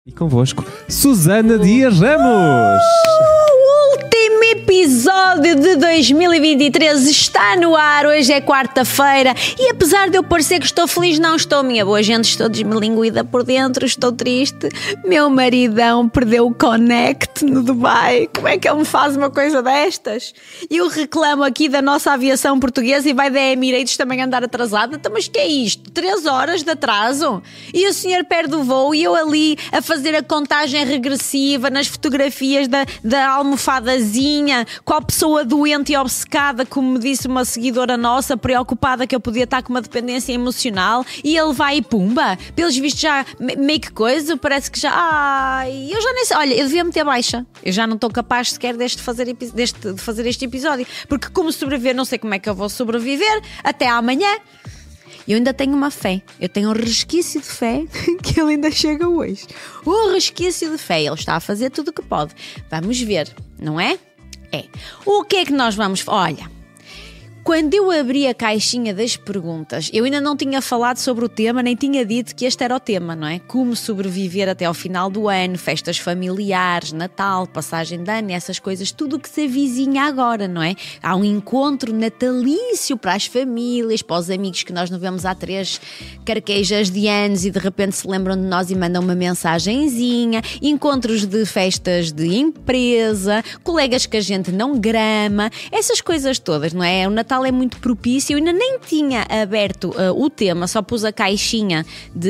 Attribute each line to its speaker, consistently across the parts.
Speaker 1: E convosco, Susana Dias Ramos!
Speaker 2: O último episódio de 2023 está no ar. Hoje é quarta-feira e apesar de eu parecer que estou feliz, não estou, minha boa gente, estou desmilinguida por dentro, estou triste. Meu maridão perdeu o Connect no Dubai. Como é que ele me faz uma coisa destas? Eu reclamo aqui da nossa aviação portuguesa e vai da Emirates também andar atrasada. Então, mas que é isto? 3 horas de atraso? E o senhor perde o voo e eu ali a fazer a contagem regressiva nas fotografias da almofadazinha, com a pessoa doente e obcecada, como me disse uma seguidora nossa, preocupada que eu podia estar com uma dependência emocional, e ele vai e pumba, pelos vistos já meio que coisa, parece que já, eu já nem sei, olha, eu devia meter baixa, eu já não estou capaz sequer de fazer este episódio, porque como sobreviver, não sei como é que eu vou sobreviver até amanhã. Eu ainda tenho uma fé, eu tenho um resquício de fé que ele ainda chega hoje. Um resquício de fé, ele está a fazer tudo o que pode. Vamos ver, não é? É. O que é que nós vamos... Olha, quando eu abri a caixinha das perguntas, eu ainda não tinha falado sobre o tema, nem tinha dito que este era o tema, não é? Como sobreviver até ao final do ano, festas familiares, Natal, passagem de ano, essas coisas, tudo o que se avizinha agora, não é? Há um encontro natalício para as famílias, para os amigos que nós não vemos há 3 carquejas de anos e de repente se lembram de nós e mandam uma mensagenzinha, encontros de festas de empresa, colegas que a gente não grama, essas coisas todas, não é? O Natal é muito propício. Eu ainda nem tinha aberto o tema, só pus a caixinha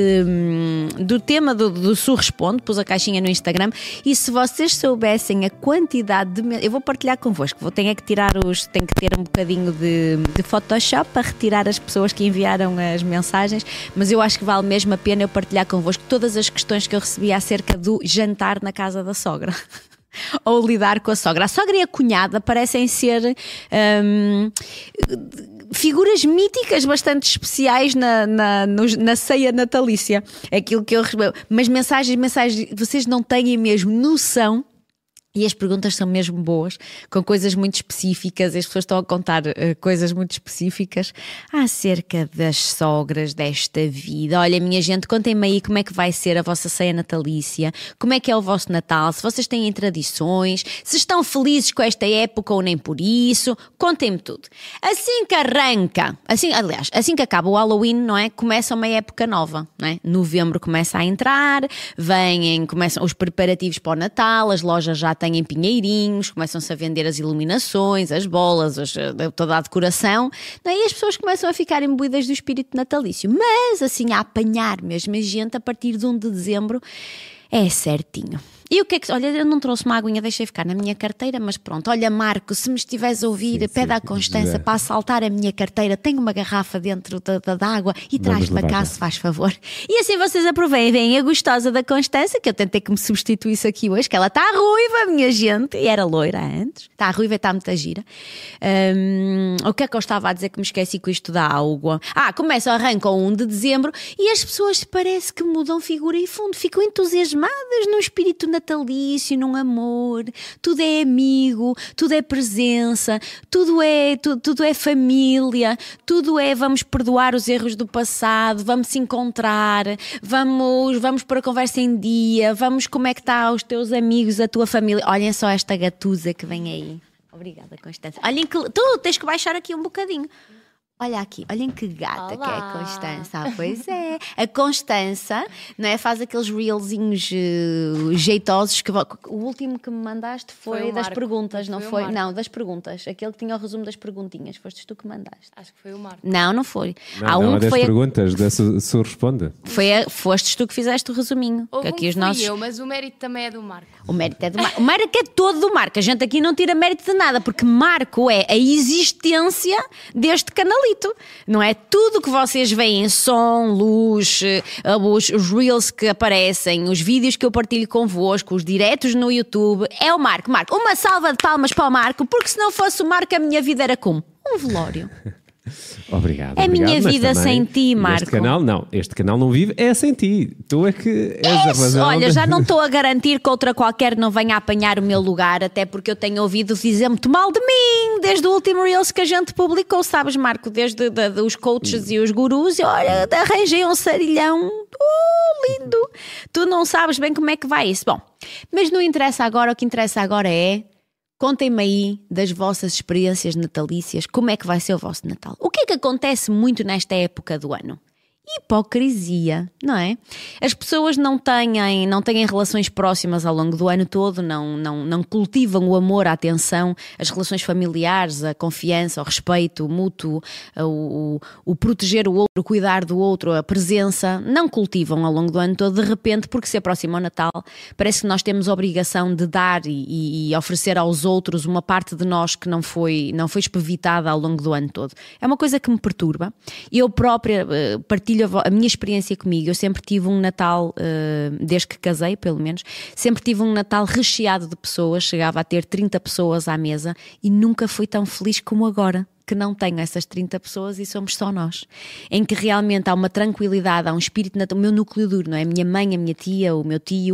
Speaker 2: do tema do Su Responde, pus a caixinha no Instagram, e se vocês soubessem a quantidade de... Eu vou partilhar convosco, tenho que ter um bocadinho de Photoshop para retirar as pessoas que enviaram as mensagens, mas eu acho que vale mesmo a pena eu partilhar convosco todas as questões que eu recebi acerca do jantar na casa da sogra. Ou lidar com a sogra. A sogra e a cunhada parecem ser figuras míticas bastante especiais na ceia natalícia. Aquilo que eu recebo. Mas mensagens, vocês não têm mesmo noção. E as perguntas são mesmo boas, com coisas muito específicas, as pessoas estão a contar coisas muito específicas acerca das sogras desta vida. Olha, minha gente, contem-me aí como é que vai ser a vossa ceia natalícia, como é que é o vosso Natal, se vocês têm tradições, se estão felizes com esta época ou nem por isso, contem-me tudo. Assim que arranca, assim que acaba o Halloween, não é? Começa uma época nova, não é? Novembro começa a entrar, começam os preparativos para o Natal, as lojas já têm pinheirinhos, começam-se a vender as iluminações, as bolas, toda a decoração, e as pessoas começam a ficar imbuídas do espírito natalício. Mas assim, a apanhar mesmo a gente a partir de 1 de dezembro é certinho. E o que é que... Olha, eu não trouxe uma aguinha, deixei ficar na minha carteira, mas pronto. Olha, Marco, se me estiveres a ouvir, pede à Constança para assaltar a minha carteira. Tenho uma garrafa dentro da água e traz para cá, se faz favor. E assim vocês aproveitem a gostosa da Constança, que eu tentei que me substituísse aqui hoje, que ela está ruiva, minha gente, e era loira antes. Está ruiva e está muito gira. O que é que eu estava a dizer que me esqueci com isto da água? Arrancam 1 de dezembro e as pessoas parece que mudam figura e fundo, ficam entusiasmadas no espírito natalício, num amor, tudo é amigo, tudo é presença, tudo é família, tudo é vamos perdoar os erros do passado, vamos se encontrar, vamos pôr a conversa em dia, vamos como é que está os teus amigos, a tua família. Olhem só esta gatusa que vem aí. Obrigada, Constança. Olhem que tu tens que baixar aqui um bocadinho. Olha aqui, olhem que gata. Olá. Que é a Constança. Pois é. A Constança, não é? Faz aqueles reelzinhos jeitosos. O último que me mandaste foi das perguntas, não foi? Não, das perguntas. Aquele que tinha o resumo das perguntinhas. Foste tu que mandaste.
Speaker 3: Acho que foi o Marco.
Speaker 2: Não foi.
Speaker 1: Há um que das foi perguntas da Su Responde.
Speaker 2: Fostes tu que fizeste o resuminho.
Speaker 3: Houve
Speaker 2: aqui os
Speaker 3: fui
Speaker 2: nossos...
Speaker 3: eu, mas o mérito também é do Marco.
Speaker 2: O mérito é do Marco. O mérito é todo do Marco. A gente aqui não tira mérito de nada, porque Marco é a existência deste canalito. Não é? Tudo que vocês veem, som, luz, os reels que aparecem, os vídeos que eu partilho convosco, os diretos no YouTube, é o Marco. Marco, uma salva de palmas para o Marco, porque se não fosse o Marco a minha vida era como? Um velório.
Speaker 1: Obrigado.
Speaker 2: A minha
Speaker 1: mas
Speaker 2: vida
Speaker 1: também,
Speaker 2: sem ti, Marco.
Speaker 1: Este canal não vive é sem ti. Tu é que és a razão.
Speaker 2: Olha, já não estou a garantir que outra qualquer não venha a apanhar o meu lugar, até porque eu tenho ouvido dizer muito mal de mim desde o último Reels que a gente publicou, sabes, Marco? Desde os coaches e os gurus, e olha, arranjei um sarilhão. Lindo! Tu não sabes bem como é que vai isso. Bom, mas não interessa agora, o que interessa agora é: contem-me aí das vossas experiências natalícias, como é que vai ser o vosso Natal? O que é que acontece muito nesta época do ano? Hipocrisia, não é? As pessoas não têm relações próximas ao longo do ano todo, não cultivam o amor, a atenção, as relações familiares, a confiança, o respeito, o mútuo, o proteger o outro, o cuidar do outro, a presença, não cultivam ao longo do ano todo. De repente, porque se aproxima o Natal, parece que nós temos a obrigação de dar e oferecer aos outros uma parte de nós que não foi espevitada ao longo do ano todo. É uma coisa que me perturba. Eu própria partilho a minha experiência comigo. Eu sempre tive um Natal, desde que casei pelo menos, sempre tive um Natal recheado de pessoas, chegava a ter 30 pessoas à mesa e nunca fui tão feliz como agora, que não tenho essas 30 pessoas e somos só nós, em que realmente há uma tranquilidade, há um espírito, o meu núcleo duro, não é? A minha mãe, a minha tia, o meu tio,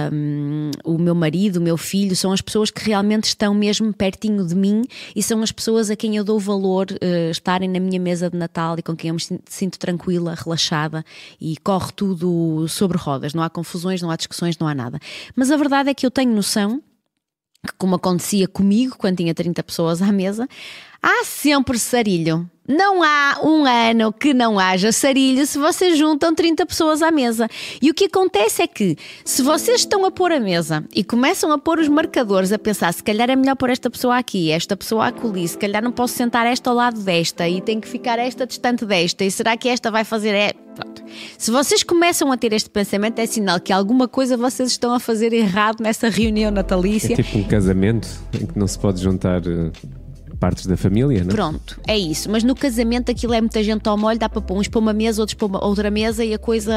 Speaker 2: o meu marido, o meu filho, são as pessoas que realmente estão mesmo pertinho de mim e são as pessoas a quem eu dou valor estarem na minha mesa de Natal e com quem eu me sinto tranquila, relaxada e corre tudo sobre rodas, não há confusões, não há discussões, não há nada. Mas a verdade é que eu tenho noção que, como acontecia comigo quando tinha 30 pessoas à mesa, há sempre sarilho. Não há um ano que não haja sarilho se vocês juntam 30 pessoas à mesa. E o que acontece é que, se vocês estão a pôr a mesa e começam a pôr os marcadores, a pensar, se calhar é melhor pôr esta pessoa aqui, esta pessoa acolhi, se calhar não posso sentar esta ao lado desta e tem que ficar esta distante desta, e será que esta vai fazer... Pronto. Se vocês começam a ter este pensamento, é sinal que alguma coisa vocês estão a fazer errado nessa reunião natalícia.
Speaker 1: É tipo um casamento em que não se pode juntar... partes da família, não é?
Speaker 2: Pronto, é isso. Mas no casamento aquilo é muita gente ao molho, dá para pôr uns para uma mesa, outros para outra mesa e a coisa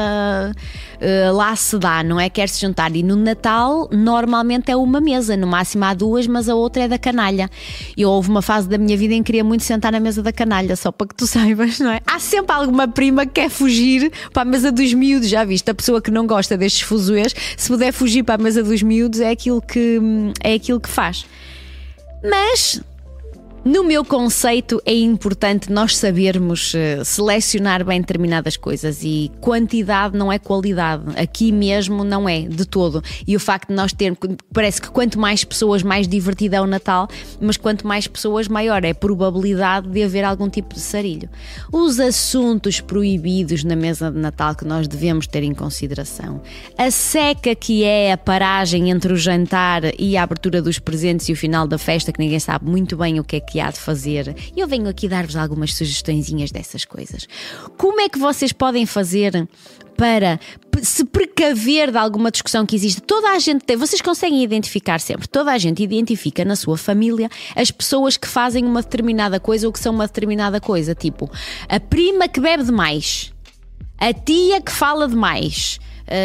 Speaker 2: lá se dá, não é? Quer-se juntar. E no Natal normalmente é uma mesa, no máximo há duas, mas a outra é da canalha. Houve uma fase da minha vida em que queria muito sentar na mesa da canalha, só para que tu saibas, não é? Há sempre alguma prima que quer fugir para a mesa dos miúdos, já viste? A pessoa que não gosta destes fuzuês, se puder fugir para a mesa dos miúdos é aquilo que faz. Mas... no meu conceito é importante nós sabermos selecionar bem determinadas coisas, e quantidade não é qualidade, aqui mesmo não é de todo. E o facto de nós termos, parece que quanto mais pessoas mais divertido é o Natal, mas quanto mais pessoas maior é a probabilidade de haver algum tipo de sarilho. Os assuntos proibidos na mesa de Natal que nós devemos ter em consideração: a seca que é a paragem entre o jantar e a abertura dos presentes e o final da festa, que ninguém sabe muito bem o que é que há de fazer. E eu venho aqui dar-vos algumas sugestõezinhas dessas coisas. Como é que vocês podem fazer para se precaver de alguma discussão que existe? Toda a gente tem, vocês conseguem identificar sempre, toda a gente identifica na sua família as pessoas que fazem uma determinada coisa ou que são uma determinada coisa, tipo a prima que bebe demais, a tia que fala demais,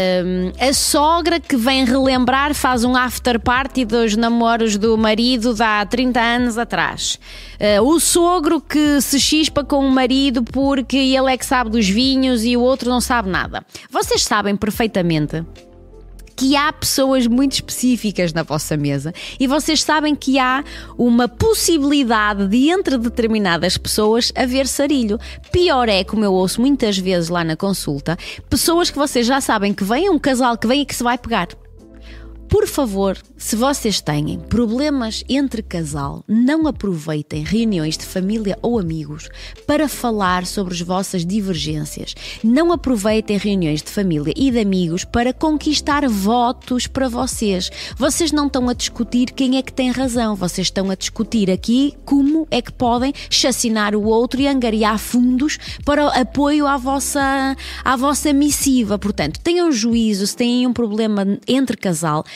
Speaker 2: a sogra que vem relembrar, faz um after party dos namoros do marido de há 30 anos atrás, o sogro que se chispa com o marido porque ele é que sabe dos vinhos e o outro não sabe nada. Vocês sabem perfeitamente que há pessoas muito específicas na vossa mesa e vocês sabem que há uma possibilidade de, entre determinadas pessoas, haver sarilho. Pior é, como eu ouço muitas vezes lá na consulta, pessoas que vocês já sabem que vem, um casal que vem e que se vai pegar. Por favor, se vocês têm problemas entre casal, não aproveitem reuniões de família ou amigos para falar sobre as vossas divergências. Não aproveitem reuniões de família e de amigos para conquistar votos para vocês. Vocês não estão a discutir quem é que tem razão, vocês estão a discutir aqui como é que podem chacinar o outro e angariar fundos para apoio à vossa missiva. Portanto, tenham juízo, se têm um problema entre casal,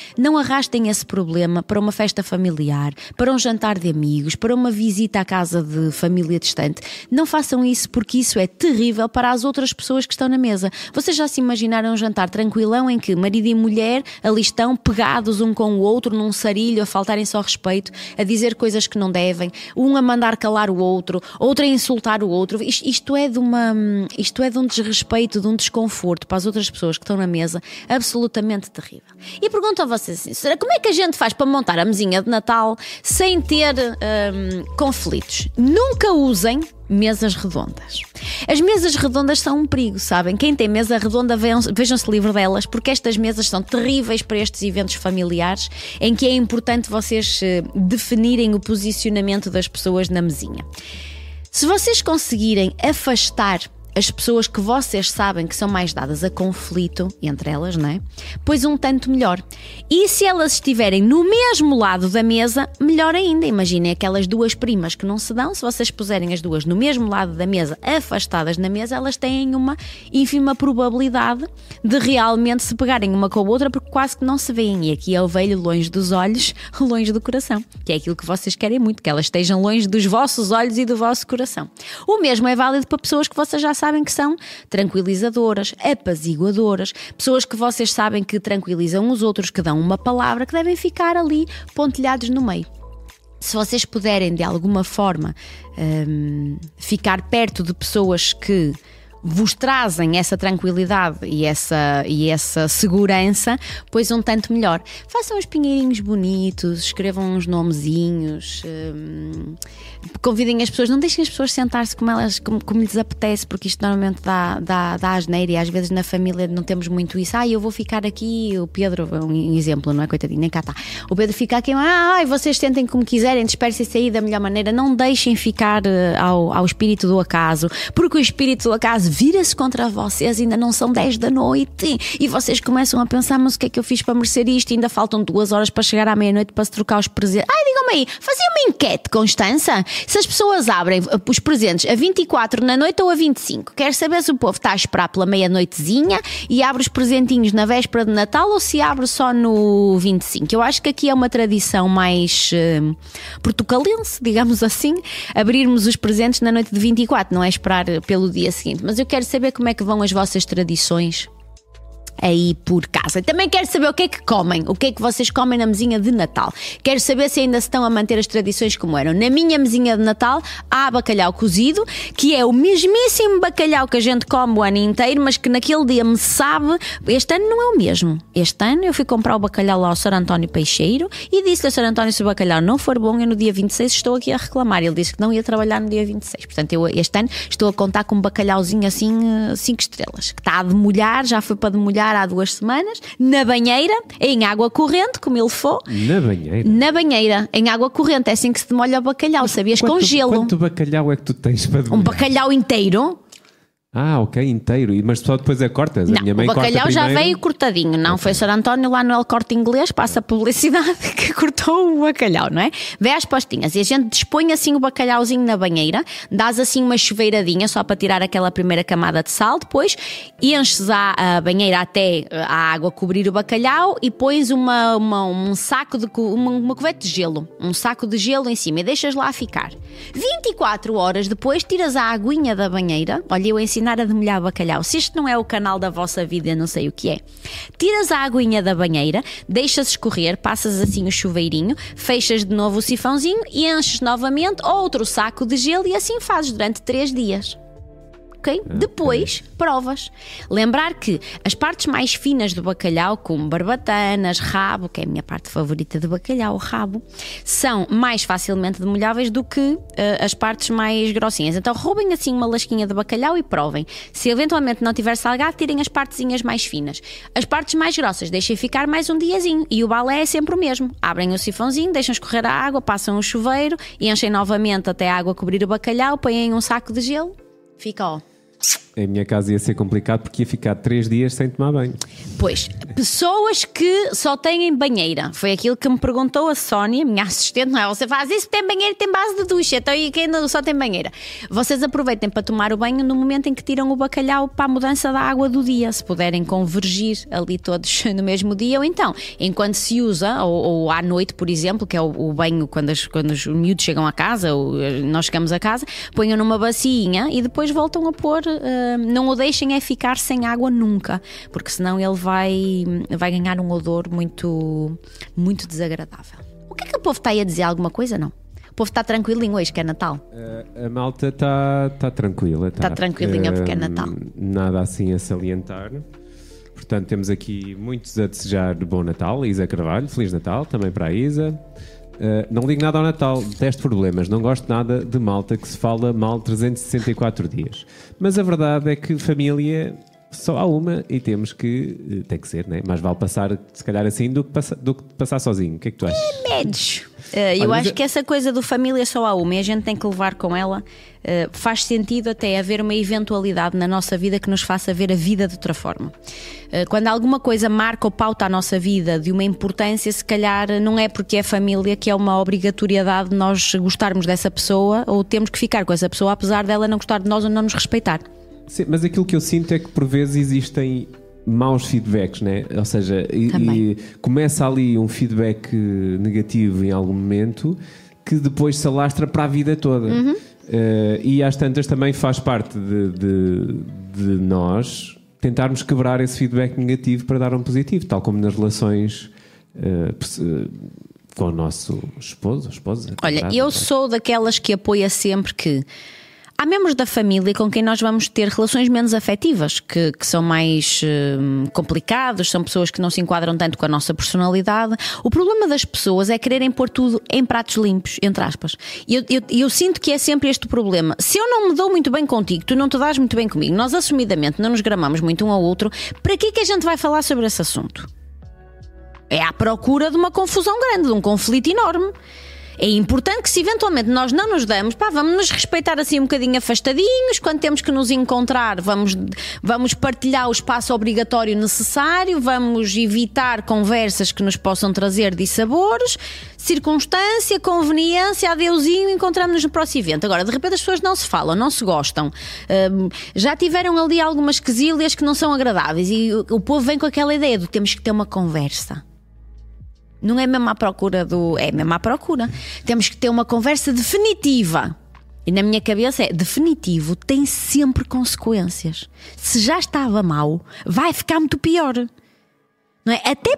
Speaker 2: Não arrastem esse problema para uma festa familiar, para um jantar de amigos, para uma visita à casa de família distante. Não façam isso, porque isso é terrível para as outras pessoas que estão na mesa. Vocês já se imaginaram um jantar tranquilão em que marido e mulher ali estão pegados um com o outro num sarilho, a faltarem só respeito, a dizer coisas que não devem, um a mandar calar o outro a insultar o outro. Isto é de um desrespeito, de um desconforto para as outras pessoas que estão na mesa, absolutamente terrível. E pergunto a vocês assim, como é que a gente faz para montar a mesinha de Natal sem ter conflitos? Nunca usem mesas redondas. As mesas redondas são um perigo, sabem? Quem tem mesa redonda, vejam-se livre delas, porque estas mesas são terríveis para estes eventos familiares em que é importante vocês definirem o posicionamento das pessoas na mesinha. Se vocês conseguirem afastar as pessoas que vocês sabem que são mais dadas a conflito, entre elas, não é? Pois um tanto melhor. E se elas estiverem no mesmo lado da mesa, melhor ainda. Imaginem aquelas duas primas que não se dão. Se vocês puserem as duas no mesmo lado da mesa, afastadas na mesa, elas têm uma ínfima probabilidade de realmente se pegarem uma com a outra, porque quase que não se veem. E aqui é o velho longe dos olhos, longe do coração. Que é aquilo que vocês querem muito, que elas estejam longe dos vossos olhos e do vosso coração. O mesmo é válido para pessoas que vocês já sabem que são tranquilizadoras, apaziguadoras, pessoas que vocês sabem que tranquilizam os outros, que dão uma palavra, que devem ficar ali pontilhados no meio. Se vocês puderem de alguma forma ficar perto de pessoas que vos trazem essa tranquilidade e essa segurança, pois um tanto melhor. Façam uns pinheirinhos bonitos, escrevam uns nomezinhos, convidem as pessoas, não deixem as pessoas sentar-se como lhes apetece, porque isto normalmente dá asneira, e às vezes na família não temos muito isso. Eu vou ficar aqui, o Pedro, um exemplo, não é, coitadinho, nem cá está. O Pedro fica aqui, vocês tentem como quiserem, dispersem-se aí da melhor maneira, não deixem ficar ao espírito do acaso, porque o espírito do acaso vira-se contra vocês, ainda não são 10 da noite e vocês começam a pensar, mas o que é que eu fiz para merecer isto? Ainda faltam 2 horas para chegar à meia-noite para se trocar os presentes. Digam-me aí, fazia uma enquete, Constança, se as pessoas abrem os presentes a 24 na noite ou a 25, quero saber se o povo está a esperar pela meia-noitezinha e abre os presentinhos na véspera de Natal ou se abre só no 25. Eu acho que aqui é uma tradição mais portucalense, digamos assim, abrirmos os presentes na noite de 24, não é esperar pelo dia seguinte. Mas eu quero saber como é que vão as vossas tradições aí por casa. Também quero saber o que é que comem, o que é que vocês comem na mesinha de Natal. Quero saber se ainda se estão a manter as tradições como eram. Na minha mesinha de Natal há bacalhau cozido, que é o mesmíssimo bacalhau que a gente come o ano inteiro, mas que naquele dia me sabe. Este ano não é o mesmo. Este ano eu fui comprar o bacalhau lá ao Sr. António Peixeiro e disse-lhe ao Sr. António, se o bacalhau não for bom, eu no dia 26 estou aqui a reclamar. Ele disse que não ia trabalhar no dia 26. Portanto, eu este ano estou a contar com um bacalhauzinho assim 5 estrelas, que está a demolhar, já foi para demolhar há 2 semanas, na banheira, em água corrente, como ele for.
Speaker 1: Na banheira?
Speaker 2: Na banheira, em água corrente, é assim que se demolha o bacalhau, sabias? Com gelo.
Speaker 1: Quanto bacalhau é que tu tens para demolhar?
Speaker 2: Um bacalhau inteiro.
Speaker 1: Ok, inteiro. Mas só depois é cortas?
Speaker 2: Não,
Speaker 1: a minha mãe
Speaker 2: o bacalhau
Speaker 1: corta
Speaker 2: já
Speaker 1: primeiro.
Speaker 2: veio cortadinho. Não foi o Sr. António lá no El Corte Inglês, passa a publicidade, que cortou o bacalhau, não é? Vê às postinhas e a gente dispõe assim o bacalhauzinho na banheira, dás assim uma chuveiradinha só para tirar aquela primeira camada de sal, depois enches a banheira até a água cobrir o bacalhau e pões um saco de uma cuvete de gelo, um saco de gelo em cima e deixas lá ficar. 24 horas depois tiras a aguinha da banheira. Olha, eu a ensinar a demolhar bacalhau. Se isto não é o canal da vossa vida, eu não sei o que é. Tiras a aguinha da banheira, deixas escorrer, passas assim o chuveirinho, fechas de novo o sifãozinho e enches novamente outro saco de gelo e assim fazes durante 3 dias. Ok? Depois provas. Lembrar que as partes mais finas do bacalhau, como barbatanas, rabo, que é a minha parte favorita de bacalhau, o rabo, são mais facilmente demolháveis do que as partes mais grossinhas. Então roubem assim uma lasquinha de bacalhau e provem. Se eventualmente não tiver salgado, tirem as partezinhas mais finas. As partes mais grossas deixem ficar mais um diazinho e o balé é sempre o mesmo. Abrem o sifãozinho, deixam escorrer a água, passam o chuveiro, enchem novamente até a água cobrir o bacalhau, põem em um saco de gelo, fica
Speaker 1: Em minha casa ia ser complicado porque ia ficar 3 dias sem tomar banho.
Speaker 2: Pois, pessoas que só têm banheira. Foi aquilo que me perguntou a Sónia, minha assistente, não é? Você faz isso, tem banheira e tem base de ducha, então e quem ainda só tem banheira? Vocês aproveitem para tomar o banho no momento em que tiram o bacalhau para a mudança da água do dia, se puderem convergir ali todos no mesmo dia, ou então, enquanto se usa, ou à noite, por exemplo, que é o banho quando os miúdos chegam a casa, ou nós chegamos a casa, ponham numa bacinha e depois voltam a pôr. Não o deixem ficar sem água nunca, porque senão ele vai ganhar um odor muito, muito desagradável. O que é que o povo está aí a dizer? Alguma coisa? Não. O povo está tranquilinho hoje, que é Natal?
Speaker 1: A malta está tranquila.
Speaker 2: Está tranquilinha porque é Natal.
Speaker 1: Nada assim a salientar. Portanto, temos aqui muitos a desejar bom Natal. Isa Carvalho, Feliz Natal, também para a Isa. Não ligo nada ao Natal, detesto problemas, não gosto nada de malta que se fala mal 364 dias. Mas a verdade é que família só há uma e temos que, tem que ser, né? Mais vale passar se calhar assim do que passar sozinho. O que é que tu achas?
Speaker 2: Médios. Eu acho que essa coisa do família só há uma e a gente tem que levar com ela. Faz sentido até haver uma eventualidade na nossa vida que nos faça ver a vida de outra forma. Quando alguma coisa marca ou pauta a nossa vida de uma importância, se calhar não é porque é família que é uma obrigatoriedade de nós gostarmos dessa pessoa ou temos que ficar com essa pessoa apesar dela não gostar de nós ou não nos respeitar.
Speaker 1: Sim, mas aquilo que eu sinto é que por vezes existem maus feedbacks, né? Ou seja, e começa ali um feedback negativo em algum momento que depois se alastra para a vida toda. E às tantas também faz parte de nós tentarmos quebrar esse feedback negativo para dar um positivo, tal como nas relações com o nosso esposa.
Speaker 2: Olha, eu sou daquelas que apoia sempre que há membros da família com quem nós vamos ter relações menos afetivas, que são mais complicados, são pessoas que não se enquadram tanto com a nossa personalidade. O problema das pessoas é quererem pôr tudo em pratos limpos, entre aspas. E eu sinto que é sempre este o problema. Se eu não me dou muito bem contigo, tu não te dás muito bem comigo, nós assumidamente não nos gramamos muito um ao outro, para que a gente vai falar sobre esse assunto? É à procura de uma confusão grande, de um conflito enorme. É importante que se eventualmente nós não nos damos, vamos nos respeitar assim um bocadinho afastadinhos, quando temos que nos encontrar vamos partilhar o espaço obrigatório necessário, vamos evitar conversas que nos possam trazer dissabores, circunstância, conveniência, adeusinho, encontramos-nos no próximo evento. Agora, de repente as pessoas não se falam, não se gostam, já tiveram ali algumas quesílias que não são agradáveis e o povo vem com aquela ideia de temos que ter uma conversa. Não é mesmo à procura é mesmo à procura. Temos que ter uma conversa definitiva. E na minha cabeça definitivo tem sempre consequências. Se já estava mal, vai ficar muito pior. Não é? Até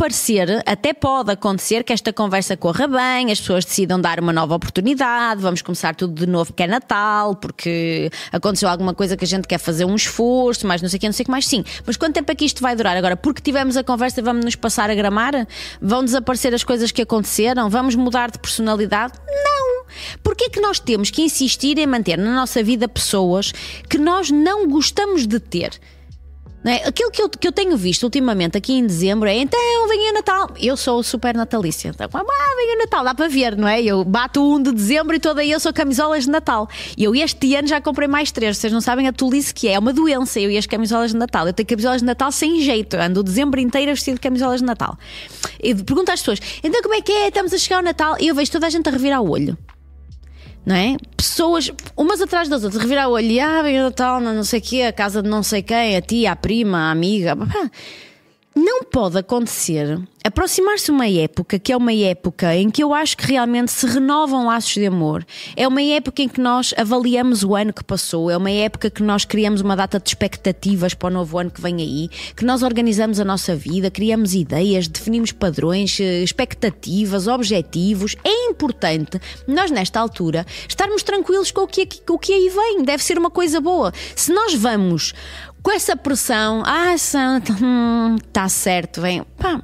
Speaker 2: pode acontecer que esta conversa corra bem, as pessoas decidam dar uma nova oportunidade, vamos começar tudo de novo porque é Natal, porque aconteceu alguma coisa que a gente quer fazer um esforço, mas não sei o que mais, sim. Mas quanto tempo é que isto vai durar? Agora, porque tivemos a conversa, vamos nos passar a gramar? Vão desaparecer as coisas que aconteceram? Vamos mudar de personalidade? Não! Porquê é que nós temos que insistir em manter na nossa vida pessoas que nós não gostamos de ter? Não é? Aquilo que eu tenho visto ultimamente aqui em dezembro é então vem o Natal. Eu sou super natalícia, então, vem o Natal, dá para ver, não é? Eu bato o 1 de dezembro e toda eu sou camisolas de Natal. E eu este ano já comprei mais 3. Vocês não sabem a tolice que é uma doença eu e as camisolas de Natal. Eu tenho camisolas de Natal sem jeito, ando o dezembro inteiro vestido de camisolas de Natal. E pergunto às pessoas, então como é que é? Estamos a chegar ao Natal e eu vejo toda a gente a revirar o olho. Não é? Pessoas, umas atrás das outras, revirar o olho e vem o Natal, não sei o quê, a casa de não sei quem, a tia, a prima, a amiga. Não pode acontecer aproximar-se uma época que é uma época em que eu acho que realmente se renovam laços de amor. É uma época em que nós avaliamos o ano que passou, é uma época que nós criamos uma data de expectativas para o novo ano que vem aí, que nós organizamos a nossa vida, criamos ideias, definimos padrões, expectativas, objetivos. É importante nós nesta altura estarmos tranquilos com o que aí vem, deve ser uma coisa boa. Se nós vamos com essa pressão, está certo, vem,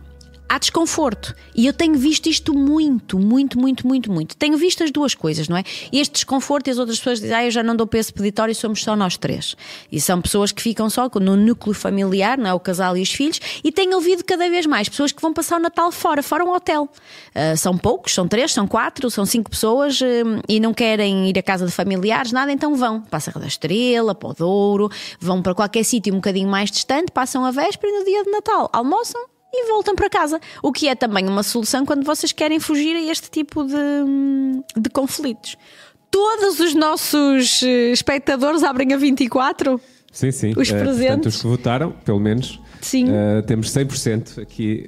Speaker 2: há desconforto. E eu tenho visto isto muito. Tenho visto as duas coisas, não é? Este desconforto, e as outras pessoas dizem, eu já não dou para esse peditório, somos só nós 3. E são pessoas que ficam só no núcleo familiar, não é? O casal e os filhos. E tenho ouvido cada vez mais pessoas que vão passar o Natal fora um hotel. São poucos, são 3, são 4, são 5 pessoas e não querem ir à casa de familiares, nada, então vão para a Serra da Estrela, para o Douro, vão para qualquer sítio um bocadinho mais distante, passam a véspera e no dia de Natal almoçam e voltam para casa, o que é também uma solução quando vocês querem fugir a este tipo de conflitos. Todos os nossos espectadores abrem a 24?
Speaker 1: Sim.
Speaker 2: Os presentes.
Speaker 1: Portanto, os que votaram, pelo menos,
Speaker 2: sim.
Speaker 1: Temos 100% aqui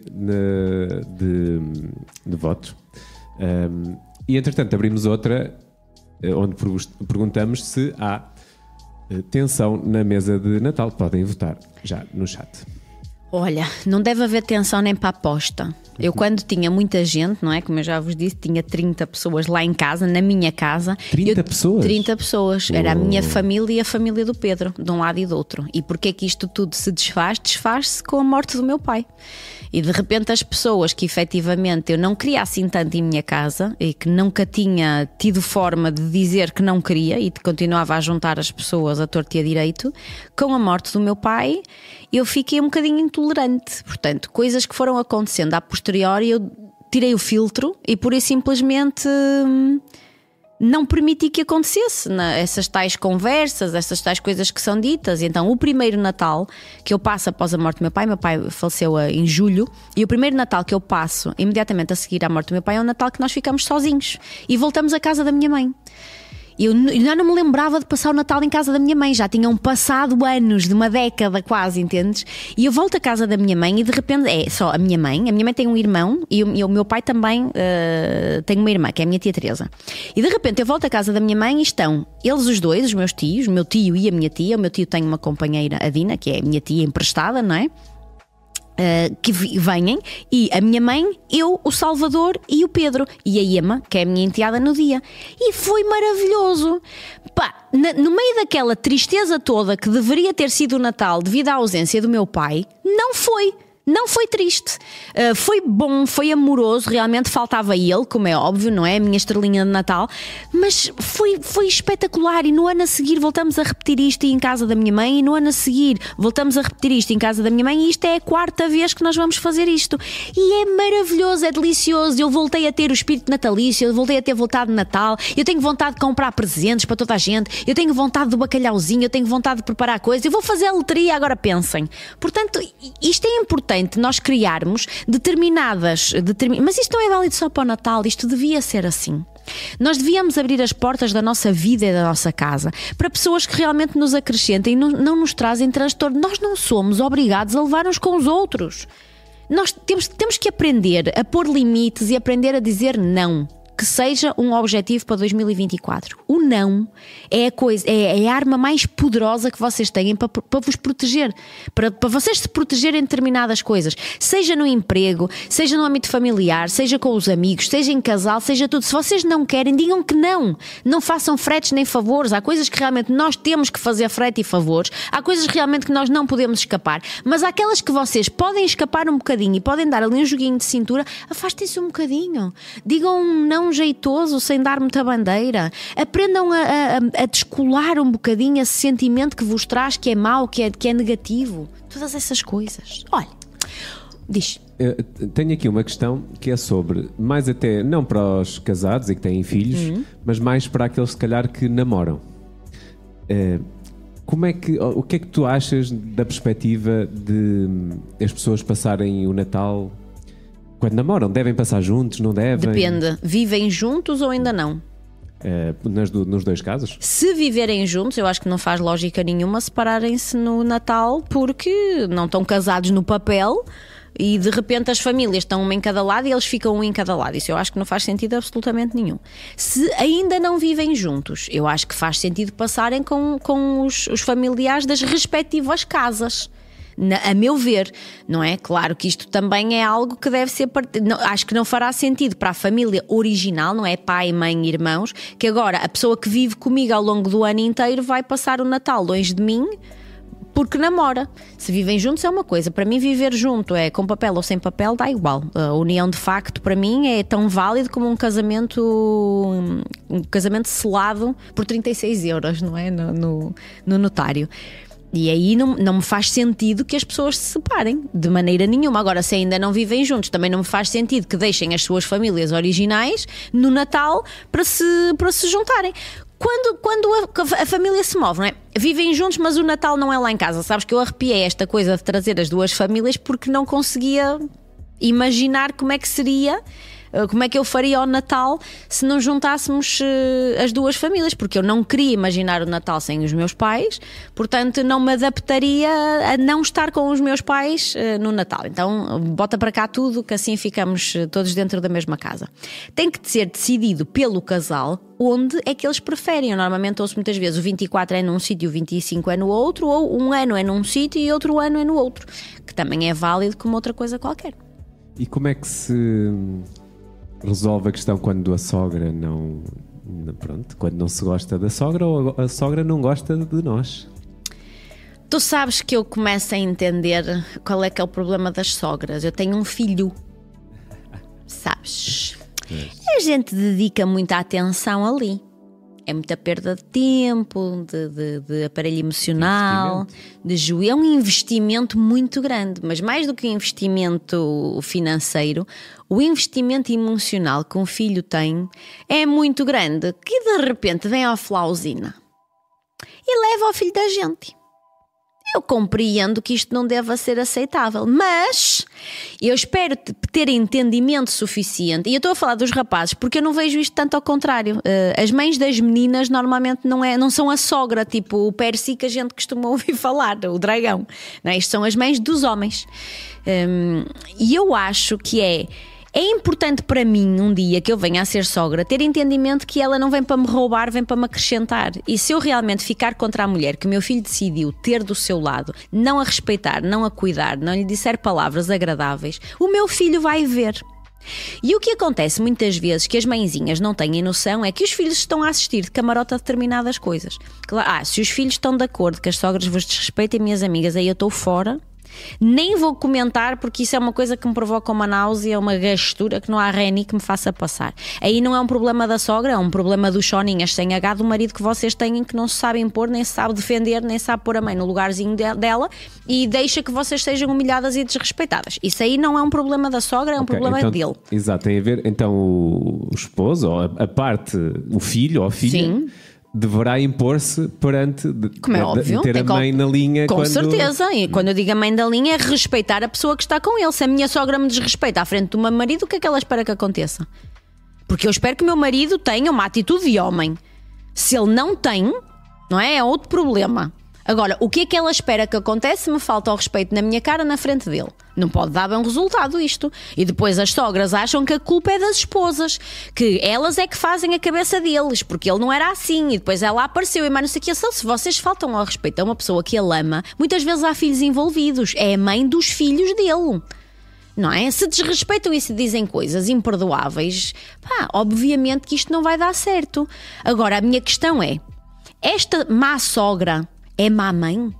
Speaker 1: de votos. E entretanto abrimos outra onde perguntamos se há tensão na mesa de Natal. Podem votar já no chat.
Speaker 2: Olha, não deve haver tensão nem para aposta. Eu quando tinha muita gente, não é? Como eu já vos disse, tinha 30 pessoas lá em casa, na minha casa.
Speaker 1: 30 pessoas?
Speaker 2: 30 pessoas. Era a minha família e a família do Pedro, de um lado e do outro. E porquê é que isto tudo se desfaz? Desfaz-se com a morte do meu pai. E de repente as pessoas que efetivamente eu não queria assim tanto em minha casa e que nunca tinha tido forma de dizer que não queria e continuava a juntar as pessoas a torto e a direito, com a morte do meu pai eu fiquei um bocadinho intolerante. Portanto, coisas que foram acontecendo a posteriori eu tirei o filtro e pura e simplesmente não permiti que acontecesse essas tais conversas, essas tais coisas que são ditas. Então o primeiro Natal que eu passo após a morte do meu pai faleceu em julho, e o primeiro Natal que eu passo imediatamente a seguir à morte do meu pai é um Natal que nós ficamos sozinhos e voltamos à casa da minha mãe. Eu já não me lembrava de passar o Natal em casa da minha mãe, já tinham passado anos, de uma década quase, entendes? E eu volto à casa da minha mãe e de repente é só a minha mãe tem um irmão e o meu pai também tem uma irmã, que é a minha tia Teresa. E de repente eu volto à casa da minha mãe e estão eles os dois, os meus tios, o meu tio e a minha tia. O meu tio tem uma companheira, a Dina, que é a minha tia emprestada, não é? Que venham, e a minha mãe, eu, o Salvador e o Pedro e a Ema, que é a minha enteada no dia. E foi maravilhoso. Pá, no meio daquela tristeza toda que deveria ter sido o Natal devido à ausência do meu pai, não foi. Não foi triste, foi bom, foi amoroso, realmente faltava ele, como é óbvio, não é? A minha estrelinha de Natal, mas foi espetacular. E no ano a seguir voltamos a repetir isto em casa da minha mãe, e no ano a seguir voltamos a repetir isto em casa da minha mãe, e isto é a 4ª vez que nós vamos fazer isto. E é maravilhoso, é delicioso. Eu voltei a ter o espírito natalício, eu voltei a ter vontade de Natal, eu tenho vontade de comprar presentes para toda a gente, eu tenho vontade do bacalhauzinho, eu tenho vontade de preparar coisas, eu vou fazer a loteria, agora pensem. Portanto, isto é importante, nós criarmos determinadas, mas isto não é válido só para o Natal, isto devia ser assim. Nós devíamos abrir as portas da nossa vida e da nossa casa para pessoas que realmente nos acrescentem e não nos trazem transtorno. Nós não somos obrigados a levar uns com os outros. Nós temos que aprender a pôr limites e aprender a dizer não. Que seja um objetivo para 2024. O não é a arma mais poderosa que vocês têm para vos proteger, para vocês se protegerem de determinadas coisas, seja no emprego, seja no âmbito familiar, seja com os amigos, seja em casal, seja tudo. Se vocês não querem, digam que não façam fretes nem favores. Há coisas que realmente nós temos que fazer frete e favores, há coisas realmente que nós não podemos escapar, mas há aquelas que vocês podem escapar um bocadinho e podem dar ali um joguinho de cintura. Afastem-se um bocadinho, digam um não jeitoso, sem dar muita bandeira. Aprendam a descolar um bocadinho esse sentimento que vos traz, que é mau, que é negativo. Todas essas coisas. Olha, diz.
Speaker 1: Tenho aqui uma questão que é sobre, mais até não para os casados e que têm filhos, mas mais para aqueles se calhar que namoram. O que é que tu achas da perspectiva de as pessoas passarem o Natal quando namoram? Devem passar juntos, não devem?
Speaker 2: Depende. Vivem juntos ou ainda não?
Speaker 1: Nos dois casos?
Speaker 2: Se viverem juntos, eu acho que não faz lógica nenhuma separarem-se no Natal, porque não estão casados no papel e de repente as famílias estão uma em cada lado e eles ficam um em cada lado. Isso eu acho que não faz sentido absolutamente nenhum. Se ainda não vivem juntos, eu acho que faz sentido passarem com os familiares das respectivas casas. A meu ver, não é? Claro que isto também é algo que deve ser acho que não fará sentido para a família original, não é? Pai, mãe, irmãos, que agora a pessoa que vive comigo ao longo do ano inteiro vai passar o Natal longe de mim porque namora. Se vivem juntos é uma coisa. Para mim, viver junto é com papel ou sem papel, dá igual. A união de facto, para mim, é tão válido como um casamento selado por 36 euros, não é? No notário. E aí não me faz sentido que as pessoas se separem, de maneira nenhuma. Agora, se ainda não vivem juntos, também não me faz sentido que deixem as suas famílias originais no Natal para se juntarem. Quando a família se move, não é? Vivem juntos, mas o Natal não é lá em casa. Sabes que eu arrepiei esta coisa de trazer as duas famílias porque não conseguia imaginar como é que seria, como é que eu faria o Natal se não juntássemos as duas famílias, porque eu não queria imaginar o Natal sem os meus pais, portanto não me adaptaria a não estar com os meus pais no Natal. Então bota para cá tudo, que assim ficamos todos dentro da mesma casa. Tem que ser decidido pelo casal onde é que eles preferem. Eu normalmente ouço muitas vezes o 24 é num sítio, o 25 é no outro, ou um ano é num sítio e outro ano é no outro, que também é válido como outra coisa qualquer.
Speaker 1: E como é que se resolve a questão quando a sogra quando não se gosta da sogra ou a sogra não gosta de nós?
Speaker 2: Tu sabes que eu começo a entender qual é que é o problema das sogras. Eu tenho um filho, sabes? A gente dedica muita atenção ali. É muita perda de tempo, de aparelho emocional, é um investimento muito grande, mas mais do que o investimento financeiro, o investimento emocional que um filho tem é muito grande, que de repente vem a flausina e leva ao filho da gente. Eu compreendo que isto não deva ser aceitável, mas eu espero ter entendimento suficiente. E eu estou a falar dos rapazes porque eu não vejo isto tanto ao contrário. As mães das meninas normalmente não são a sogra, tipo o Percy que a gente costuma ouvir falar, o dragão. Não é? Isto são as mães dos homens. E eu acho que é importante para mim, um dia que eu venha a ser sogra, ter entendimento que ela não vem para me roubar, vem para me acrescentar. E se eu realmente ficar contra a mulher que o meu filho decidiu ter do seu lado, não a respeitar, não a cuidar, não lhe disser palavras agradáveis, o meu filho vai ver. E o que acontece muitas vezes que as mãezinhas não têm noção é que os filhos estão a assistir de camarote a determinadas coisas. Claro, se os filhos estão de acordo que as sogras vos desrespeitem, minhas amigas, aí eu estou fora. Nem vou comentar porque isso é uma coisa que me provoca uma náusea, uma gastura que não há reni que me faça passar. Aí não é um problema da sogra, é um problema dos choninhas sem H do marido que vocês têm, que não se sabem pôr, nem se sabe defender, nem sabe pôr a mãe no lugarzinho dela e deixa que vocês sejam humilhadas e desrespeitadas. Isso aí não é um problema da sogra, é um problema
Speaker 1: então,
Speaker 2: dele.
Speaker 1: Exato, tem a ver então o esposo, ou a parte, o filho ou a filha. Sim. Deverá impor-se perante
Speaker 2: como é óbvio,
Speaker 1: ter a mãe na linha.
Speaker 2: Com certeza, e quando eu digo a mãe da linha é respeitar a pessoa que está com ele. Se a minha sogra me desrespeita à frente do meu marido, o que é que ela espera que aconteça? Porque eu espero que o meu marido tenha uma atitude de homem. Se ele não tem, não é? É outro problema. Agora, o que é que ela espera que aconteça se me falta o respeito na minha cara na frente dele? Não pode dar bem resultado isto. E depois as sogras acham que a culpa é das esposas, que elas é que fazem a cabeça deles, porque ele não era assim, e depois ela apareceu e mais não sei o que. Se vocês faltam ao respeito a uma pessoa que ele ama, muitas vezes há filhos envolvidos, é a mãe dos filhos dele. Não é? Se desrespeitam e se dizem coisas imperdoáveis, obviamente que isto não vai dar certo. Agora, a minha questão é, esta má sogra é má mãe?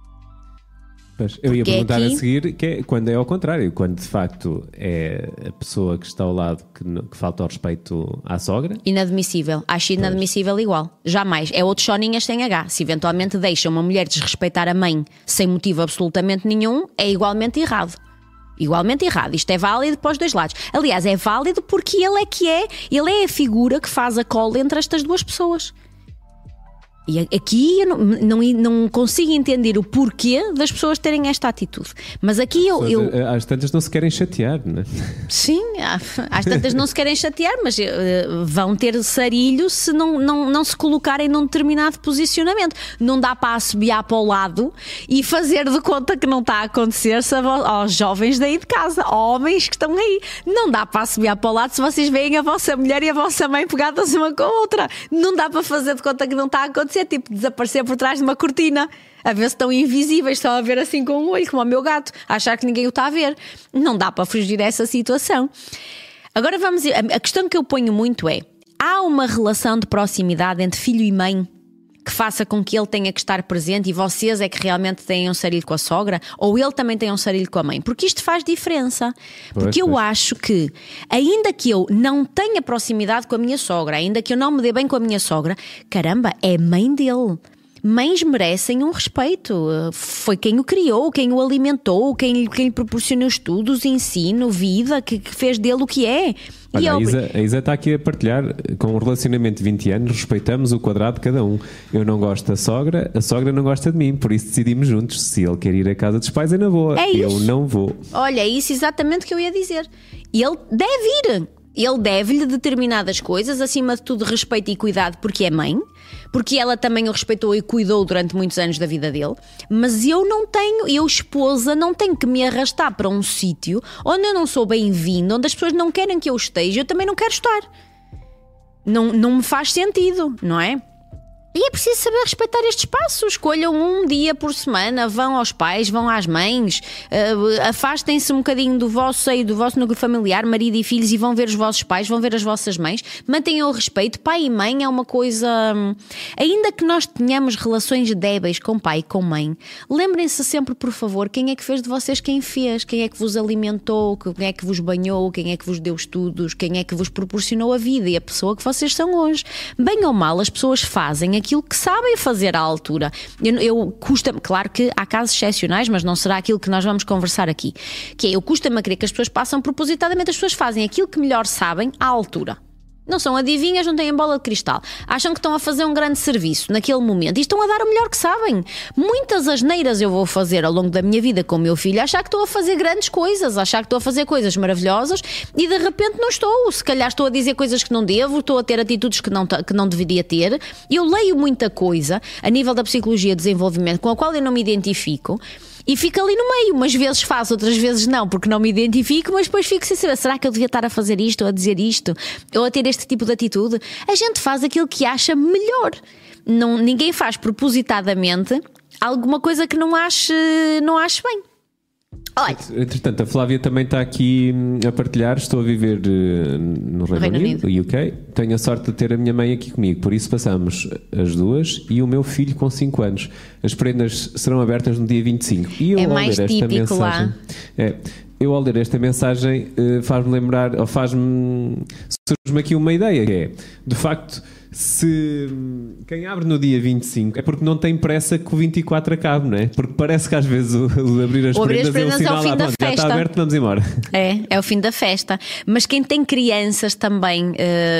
Speaker 1: Eu ia perguntar aqui a seguir que é, quando é ao contrário, quando de facto é a pessoa que está ao lado que falta ao respeito à sogra.
Speaker 2: Inadmissível, acho inadmissível igual. Jamais, é outro choninhas sem H. Se eventualmente deixa uma mulher desrespeitar a mãe sem motivo absolutamente nenhum, é igualmente errado. Igualmente errado, isto é válido para os dois lados. Aliás, é válido porque ele é a figura que faz a cola entre estas duas pessoas. E aqui eu não consigo entender o porquê das pessoas terem esta atitude. Mas aqui
Speaker 1: às tantas não se querem chatear, não é?
Speaker 2: Sim, às tantas não se querem chatear, mas vão ter sarilho se não se colocarem num determinado posicionamento. Não dá para assobiar para o lado e fazer de conta que não está a acontecer aos jovens daí de casa, homens que estão aí. Não dá para assobiar para o lado se vocês veem a vossa mulher e a vossa mãe pegadas uma com a outra. Não dá para fazer de conta que não está a acontecer. Tipo desaparecer por trás de uma cortina, a ver se estão invisíveis, estão a ver assim com um olho, como o meu gato, a achar que ninguém o está a ver. Não dá para fugir dessa situação. Agora a questão que eu ponho muito é: há uma relação de proximidade entre filho e mãe? que faça com que ele tenha que estar presente e vocês é que realmente têm um sarilho com a sogra, ou ele também tem um sarilho com a mãe, porque isto faz diferença. Porque eu acho que, ainda que eu não tenha proximidade com a minha sogra, ainda que eu não me dê bem com a minha sogra, caramba, é mãe dele. Mães merecem um respeito. Foi quem o criou, quem o alimentou, quem lhe proporcionou estudos, ensino, vida, que fez dele o que é.
Speaker 1: Olha, a Isa está aqui a partilhar. Com um relacionamento de 20 anos, respeitamos o quadrado de cada um. Eu não gosto da sogra, a sogra não gosta de mim, por isso decidimos juntos. Se ele quer ir à casa dos pais, é na boa. Eu não vou.
Speaker 2: Olha, é isso exatamente que eu ia dizer. Ele deve ir. Ele deve-lhe determinadas coisas, acima de tudo respeito e cuidado, porque é mãe, porque ela também o respeitou e cuidou durante muitos anos da vida dele. Mas eu esposa, não tenho que me arrastar para um sítio onde eu não sou bem-vindo, onde as pessoas não querem que eu esteja, eu também não quero estar. Não me faz sentido, não é? E é preciso saber respeitar este espaço. Escolham um dia por semana, vão aos pais, vão às mães, afastem-se um bocadinho do vosso seio, do vosso núcleo familiar, marido e filhos, e vão ver os vossos pais, vão ver as vossas mães. Mantenham o respeito. Pai e mãe é uma coisa... Ainda que nós tenhamos relações débeis com pai e com mãe, lembrem-se sempre, por favor, quem é que fez de vocês quem fez, quem é que vos alimentou, quem é que vos banhou, quem é que vos deu estudos, quem é que vos proporcionou a vida e a pessoa que vocês são hoje. Bem ou mal, as pessoas fazem aquilo que sabem fazer à altura. Custa-me, claro que há casos excepcionais, mas não será aquilo que nós vamos conversar aqui, que é, eu custa-me a crer que as pessoas passam propositadamente, as pessoas fazem aquilo que melhor sabem à altura. Não são adivinhas, não têm bola de cristal. Acham que estão a fazer um grande serviço naquele momento e estão a dar o melhor que sabem. Muitas asneiras eu vou fazer ao longo da minha vida com o meu filho, achar que estou a fazer grandes coisas, achar que estou a fazer coisas maravilhosas e de repente não estou. Se calhar estou a dizer coisas que não devo, estou a ter atitudes que não deveria ter. Eu leio muita coisa a nível da psicologia de desenvolvimento com a qual eu não me identifico. E fico ali no meio, umas vezes faço, outras vezes não, porque não me identifico, mas depois fico sem saber, será que eu devia estar a fazer isto, ou a dizer isto, ou a ter este tipo de atitude? A gente faz aquilo que acha melhor. Ninguém faz propositadamente alguma coisa que não ache bem. Olha.
Speaker 1: Entretanto, a Flávia também está aqui a partilhar. Estou a viver no Reino Unido, UK. Tenho a sorte de ter a minha mãe aqui comigo, por isso passamos as duas e o meu filho com 5 anos. As prendas serão abertas no dia 25. E eu,
Speaker 2: é mais típico lá.
Speaker 1: Eu, ao ler esta mensagem, faz-me lembrar, ou surge-me aqui uma ideia, que é, de facto, se quem abre no dia 25 é porque não tem pressa que o 24 acabe, não é? Porque parece que às vezes o abrir as prendas
Speaker 2: é o fim da festa.
Speaker 1: Já está aberto, vamos embora.
Speaker 2: É o fim da festa. Mas quem tem crianças também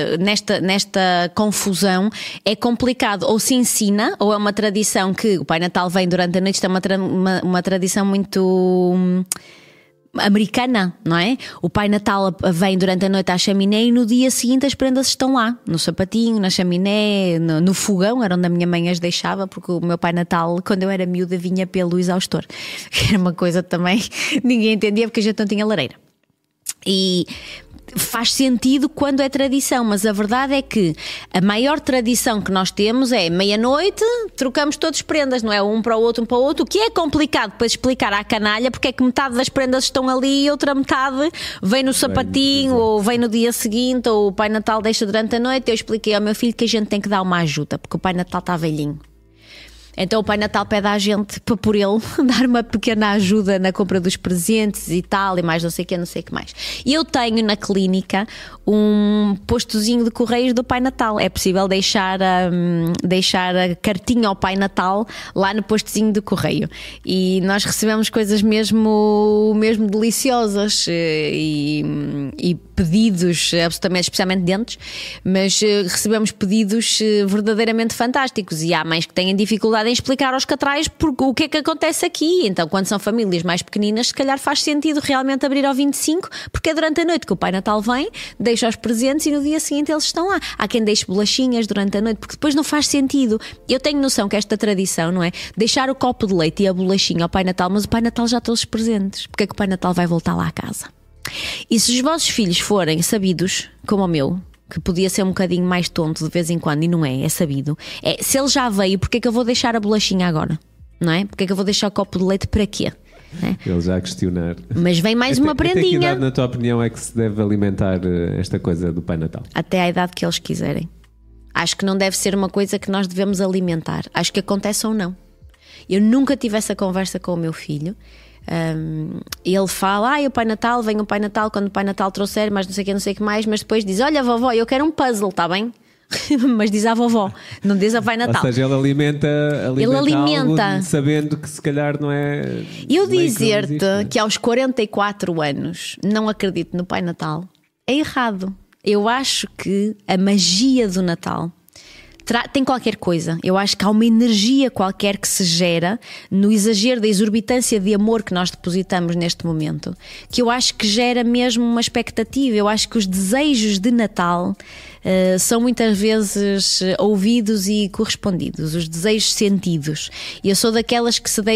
Speaker 2: nesta confusão é complicado. Ou se ensina, ou é uma tradição que o Pai Natal vem durante a noite, isto é uma tradição muito... americana, não é? O Pai Natal vem durante a noite à chaminé e no dia seguinte as prendas estão lá, no sapatinho, na chaminé, no fogão, era onde a minha mãe as deixava, porque o meu Pai Natal, quando eu era miúda, vinha pelo exaustor, que era uma coisa também ninguém entendia porque a gente não tinha lareira. E faz sentido quando é tradição, mas a verdade é que a maior tradição que nós temos é meia-noite, trocamos todos prendas, não é? Um para o outro, o que é complicado para explicar à canalha porque é que metade das prendas estão ali e outra metade vem no sapatinho ou vem no dia seguinte, ou o Pai Natal deixa durante a noite. Eu expliquei ao meu filho que a gente tem que dar uma ajuda porque o Pai Natal está velhinho. Então o Pai Natal pede à gente para por ele dar uma pequena ajuda na compra dos presentes e tal, e mais não sei o que mais. E eu tenho na clínica um postozinho de correios do Pai Natal. É possível deixar a cartinha ao Pai Natal lá no postozinho de correio. E nós recebemos coisas mesmo deliciosas e pedidos, absolutamente, especialmente dentes, mas recebemos pedidos verdadeiramente fantásticos. E há mães que têm dificuldade em explicar aos catrais o que é que acontece aqui. Então, quando são famílias mais pequeninas, se calhar faz sentido realmente abrir ao 25, porque é durante a noite que o Pai Natal vem, deixa os presentes e no dia seguinte eles estão lá. Há quem deixe bolachinhas durante a noite, porque depois não faz sentido. Eu tenho noção que esta tradição, não é? Deixar o copo de leite e a bolachinha ao Pai Natal, mas o Pai Natal já trouxe os presentes. Porque é que o Pai Natal vai voltar lá à casa? E se os vossos filhos forem sabidos, como o meu, que podia ser um bocadinho mais tonto de vez em quando, e não é sabido, se ele já veio, porque é que eu vou deixar a bolachinha agora? Não é? Porque é que eu vou deixar o copo de leite para quê?
Speaker 1: Ele já a questionar.
Speaker 2: Mas vem mais uma prendinha.
Speaker 1: Até que idade, na tua opinião, é que se deve alimentar esta coisa do Pai Natal?
Speaker 2: Até à idade que eles quiserem. Acho que não deve ser uma coisa que nós devemos alimentar. Acho que acontece ou não. Eu nunca tive essa conversa com o meu filho. Ele fala, o Pai Natal, vem o Pai Natal quando o Pai Natal trouxer, mas não sei o que mais, mas depois diz, olha vovó, eu quero um puzzle, está bem? Mas diz à vovó, não diz ao Pai Natal.
Speaker 1: Ou seja, ele alimenta algo sabendo que se calhar não é.
Speaker 2: Eu dizer-te que aos 44 anos não acredito no Pai Natal é errado. Eu acho que a magia do Natal tem qualquer coisa. Eu acho que há uma energia qualquer que se gera no exagero da exorbitância de amor que nós depositamos neste momento, que eu acho que gera mesmo uma expectativa. Eu acho que os desejos de Natal são muitas vezes ouvidos e correspondidos, os desejos sentidos. E eu sou daquelas que se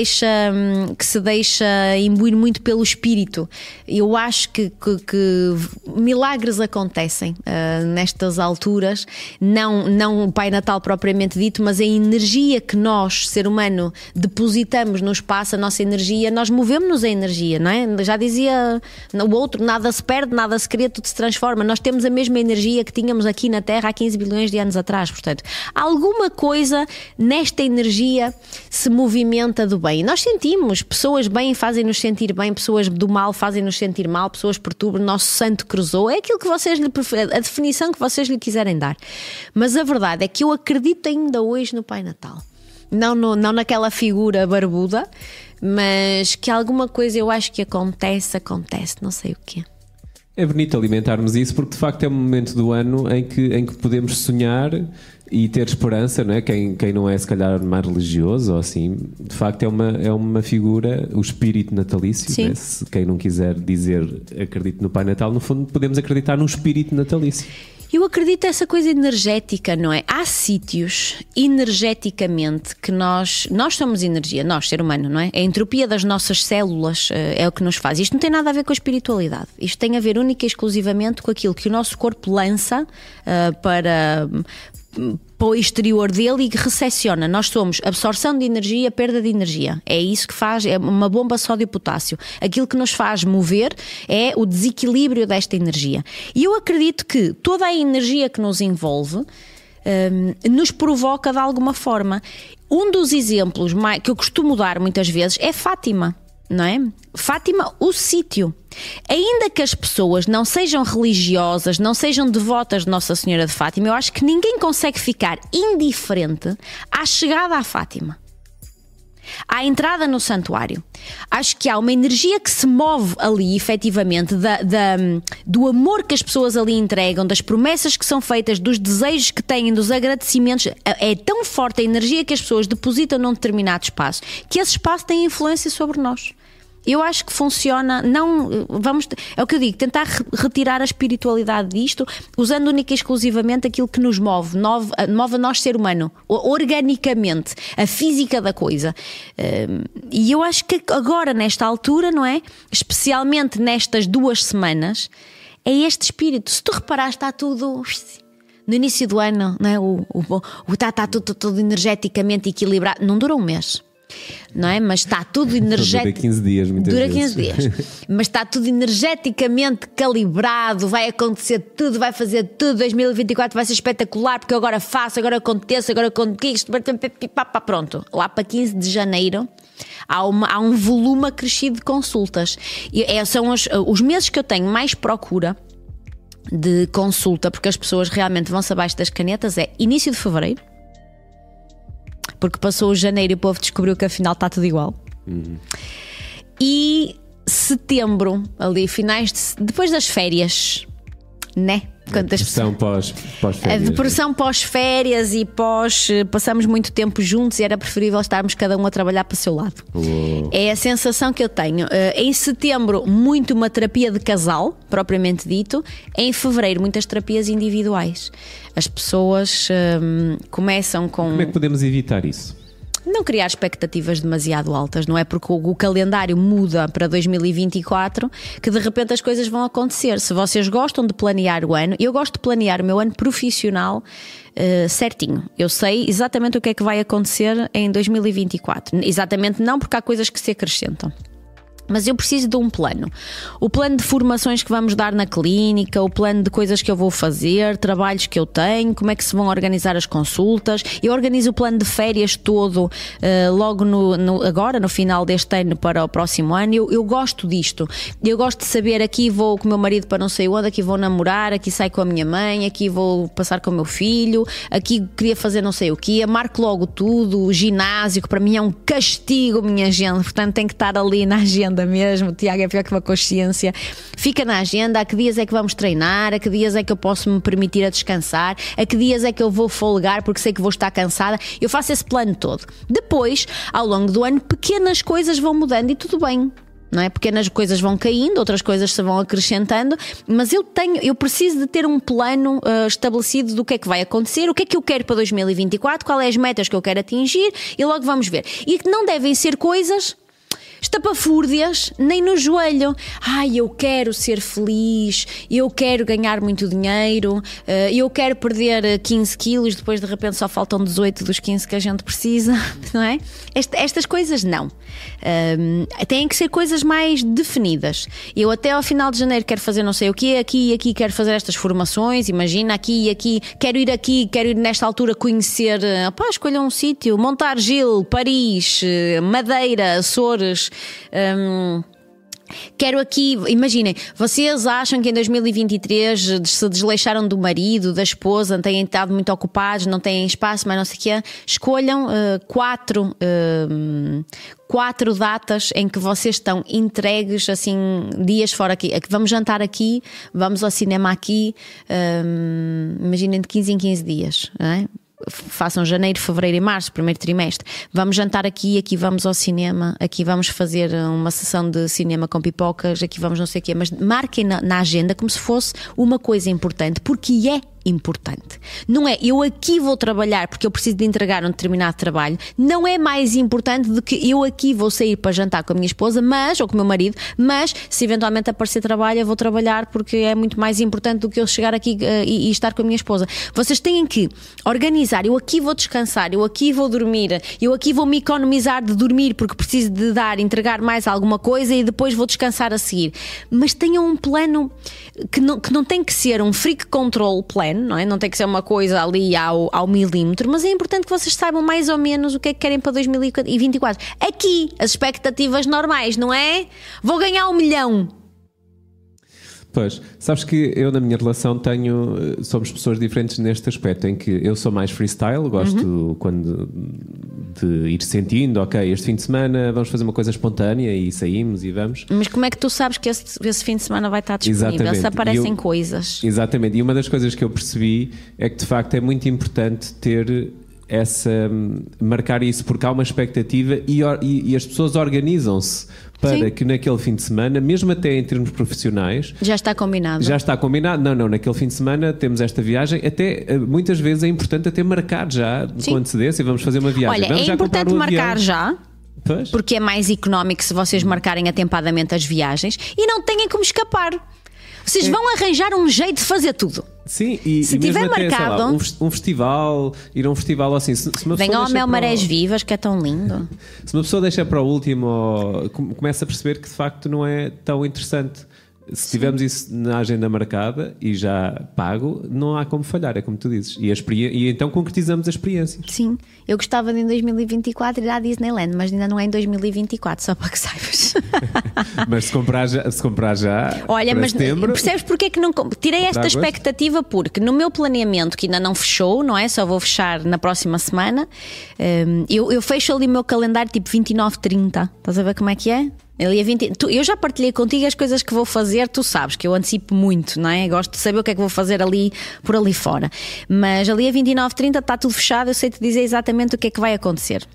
Speaker 2: deixa imbuir muito pelo espírito. Eu acho que milagres acontecem nestas alturas, não o Pai Natal propriamente dito, mas a energia que nós, ser humano, depositamos no espaço, a nossa energia, nós movemos-nos a energia, não é? Já dizia o outro, nada se perde, nada se cria, tudo se transforma. Nós temos a mesma energia que tínhamos aqui na Terra há 15 bilhões de anos atrás. Portanto, alguma coisa nesta energia se movimenta do bem. E nós sentimos, pessoas bem fazem-nos sentir bem, pessoas do mal fazem-nos sentir mal, pessoas perturbam, nosso santo cruzou. É aquilo que vocês lhe a definição que vocês lhe quiserem dar. Mas a verdade é que eu acredito ainda hoje no Pai Natal. Não naquela figura barbuda, mas que alguma coisa eu acho que acontece, não sei o quê.
Speaker 1: É bonito alimentarmos isso, porque de facto é um momento do ano em que podemos sonhar e ter esperança, não é? Quem não é se calhar mais religioso ou assim, de facto é uma figura, o espírito natalício, né? Se quem não quiser dizer acredito no Pai Natal, no fundo podemos acreditar no espírito natalício.
Speaker 2: Eu acredito nessa coisa energética, não é? Há sítios energeticamente que nós somos energia, nós, ser humano, não é? A entropia das nossas células é o que nos faz. Isto não tem nada a ver com a espiritualidade. Isto tem a ver única e exclusivamente com aquilo que o nosso corpo lança para o exterior dele e que recepciona. Nós somos absorção de energia, perda de energia. É isso que faz, é uma bomba sódio-potássio. Aquilo que nos faz mover é o desequilíbrio desta energia. E eu acredito que toda a energia que nos envolve nos provoca de alguma forma. Um dos exemplos que eu costumo dar muitas vezes é Fátima. Não é? Fátima, o sítio. Ainda que as pessoas não sejam religiosas, não sejam devotas de Nossa Senhora de Fátima, eu acho que ninguém consegue ficar indiferente à chegada à Fátima, à entrada no santuário. Acho que há uma energia que se move ali, efetivamente, do amor que as pessoas ali entregam, das promessas que são feitas, dos desejos que têm, dos agradecimentos. É tão forte a energia que as pessoas depositam num determinado espaço, que esse espaço tem influência sobre nós. Eu acho que funciona, é o que eu digo, tentar retirar a espiritualidade disto, usando única e exclusivamente aquilo que nos move a nós, ser humano, organicamente, a física da coisa. E eu acho que agora, nesta altura, não é? Especialmente nestas 2 semanas, é este espírito. Se tu reparares, está tudo... No início do ano, não é? Está tudo energeticamente equilibrado. Não dura um mês. Não é? Mas está tudo energético.
Speaker 1: Dura 15 dias, muitas vezes. 15 dias.
Speaker 2: Mas está tudo energeticamente calibrado, vai acontecer tudo, vai fazer tudo. 2024 vai ser espetacular, porque eu agora faço, agora aconteço, agora conquisto. Pronto, lá para 15 de janeiro há um volume acrescido de consultas. São os meses que eu tenho mais procura de consulta, porque as pessoas realmente vão-se abaixo das canetas, é início de fevereiro. Porque passou o janeiro e o povo descobriu que afinal está tudo igual. E setembro, ali, depois das férias, né?
Speaker 1: A depressão pós-férias.
Speaker 2: A depressão pós-férias e passamos muito tempo juntos e era preferível estarmos cada um a trabalhar para o seu lado. É a sensação que eu tenho. Em setembro, muito uma terapia de casal, propriamente dito. Em fevereiro, muitas terapias individuais. As pessoas começam com...
Speaker 1: Como é que podemos evitar isso?
Speaker 2: Não criar expectativas demasiado altas, não é porque o calendário muda para 2024 que de repente as coisas vão acontecer. Se vocês gostam de planear o ano, eu gosto de planear o meu ano profissional certinho. Eu sei exatamente o que é que vai acontecer em 2024. Exatamente não, porque há coisas que se acrescentam. Mas eu preciso de um plano. O plano de formações que vamos dar na clínica, o plano de coisas que eu vou fazer, trabalhos que eu tenho, como é que se vão organizar as consultas. Eu organizo o plano de férias todo logo agora, no final deste ano para o próximo ano. Eu gosto disto. Eu gosto de saber, aqui vou com o meu marido para não sei onde, aqui vou namorar, aqui saio com a minha mãe, aqui vou passar com o meu filho, aqui queria fazer não sei o quê. Marco logo tudo, o ginásio, que para mim é um castigo, minha gente. Portanto tem que estar ali na agenda mesmo. O Tiago é pior que uma consciência. Fica na agenda, a que dias é que vamos treinar, a que dias é que eu posso me permitir a descansar, a que dias é que eu vou folgar porque sei que vou estar cansada. Eu faço esse plano todo. Depois, ao longo do ano, pequenas coisas vão mudando e tudo bem. Não é? Pequenas coisas vão caindo, outras coisas se vão acrescentando, mas eu preciso de ter um plano estabelecido do que é que vai acontecer, o que é que eu quero para 2024, quais são as metas que eu quero atingir e logo vamos ver. E que não devem ser coisas estapafúrdias, nem no joelho. Eu quero ser feliz, eu quero ganhar muito dinheiro, eu quero perder 15 quilos, depois de repente só faltam 18 dos 15 que a gente precisa, não é? Estas coisas não. Têm que ser coisas mais definidas. Eu até ao final de janeiro quero fazer não sei o quê, aqui e aqui quero fazer estas formações, imagina, aqui e aqui, quero ir nesta altura conhecer, escolha um sítio, Montargil, Paris, Madeira, Açores. Quero aqui, imaginem, vocês acham que em 2023 se desleixaram do marido, da esposa, têm estado muito ocupados, não têm espaço, mas não sei o quê? Escolham quatro datas em que vocês estão entregues, assim, dias fora aqui. Vamos jantar aqui, vamos ao cinema aqui, imaginem, de 15 em 15 dias, não é? Façam janeiro, fevereiro e março, primeiro trimestre. Vamos jantar aqui, aqui vamos ao cinema, aqui vamos fazer uma sessão de cinema com pipocas, aqui vamos não sei o quê, mas marquem na agenda como se fosse uma coisa importante, porque é importante. Não é eu aqui vou trabalhar porque eu preciso de entregar um determinado trabalho, não é mais importante do que eu aqui vou sair para jantar com a minha esposa, ou com o meu marido, mas se eventualmente aparecer trabalho eu vou trabalhar porque é muito mais importante do que eu chegar aqui e estar com a minha esposa. Vocês têm que organizar, eu aqui vou descansar, eu aqui vou dormir, eu aqui vou me economizar de dormir porque preciso de entregar mais alguma coisa e depois vou descansar a seguir. Mas tenham um plano que não tem que ser um freak control plan, não é? Não tem que ser uma coisa ali ao milímetro, mas é importante que vocês saibam mais ou menos o que é que querem para 2024. Aqui, as expectativas normais, não é? Vou ganhar 1 milhão.
Speaker 1: Pois, sabes que eu na minha relação somos pessoas diferentes neste aspecto, em que eu sou mais freestyle, gosto de ir sentindo, ok, este fim de semana vamos fazer uma coisa espontânea e saímos e vamos. Mas
Speaker 2: como é que tu sabes que esse fim de semana vai estar disponível?
Speaker 1: Exatamente.
Speaker 2: Se aparecem coisas.
Speaker 1: Exatamente, e uma das coisas que eu percebi é que de facto é muito importante ter marcar isso, porque há uma expectativa e as pessoas organizam-se para Sim. que naquele fim de semana, mesmo até em termos profissionais,
Speaker 2: já está combinado.
Speaker 1: Não, naquele fim de semana temos esta viagem, até muitas vezes é importante até marcar já com antecedência, vamos fazer uma viagem.
Speaker 2: Olha,
Speaker 1: vamos
Speaker 2: é importante marcar já.
Speaker 1: Pois.
Speaker 2: Porque é mais económico se vocês marcarem atempadamente as viagens e não têm como escapar. Vocês vão arranjar um jeito de fazer tudo.
Speaker 1: Sim, e
Speaker 2: se
Speaker 1: e
Speaker 2: tiver
Speaker 1: mesmo
Speaker 2: marcado,
Speaker 1: até, sei lá, um festival, ir a um festival assim.
Speaker 2: Venham ao Mel Marés Vivas, que é tão lindo.
Speaker 1: Se uma pessoa deixa para o último, começa a perceber que de facto não é tão interessante. Se tivermos isso na agenda marcada e já pago, não há como falhar, é como tu dizes. E então concretizamos a experiência.
Speaker 2: Sim, eu gostava de em 2024 ir à Disneyland, mas ainda não é em 2024, só para que saibas.
Speaker 1: Mas se comprar já
Speaker 2: olha, mas
Speaker 1: setembro,
Speaker 2: percebes porque é que não tirei esta expectativa? Porque no meu planeamento, que ainda não fechou, não é? Só vou fechar na próxima semana, eu fecho ali o meu calendário tipo 29, 30. Estás a ver como é que é? Eu já partilhei contigo as coisas que vou fazer, tu sabes que eu antecipo muito, não é? Gosto de saber o que é que vou fazer por ali fora. Mas ali a 29, 30 está tudo fechado, eu sei te dizer exatamente o que é que vai acontecer.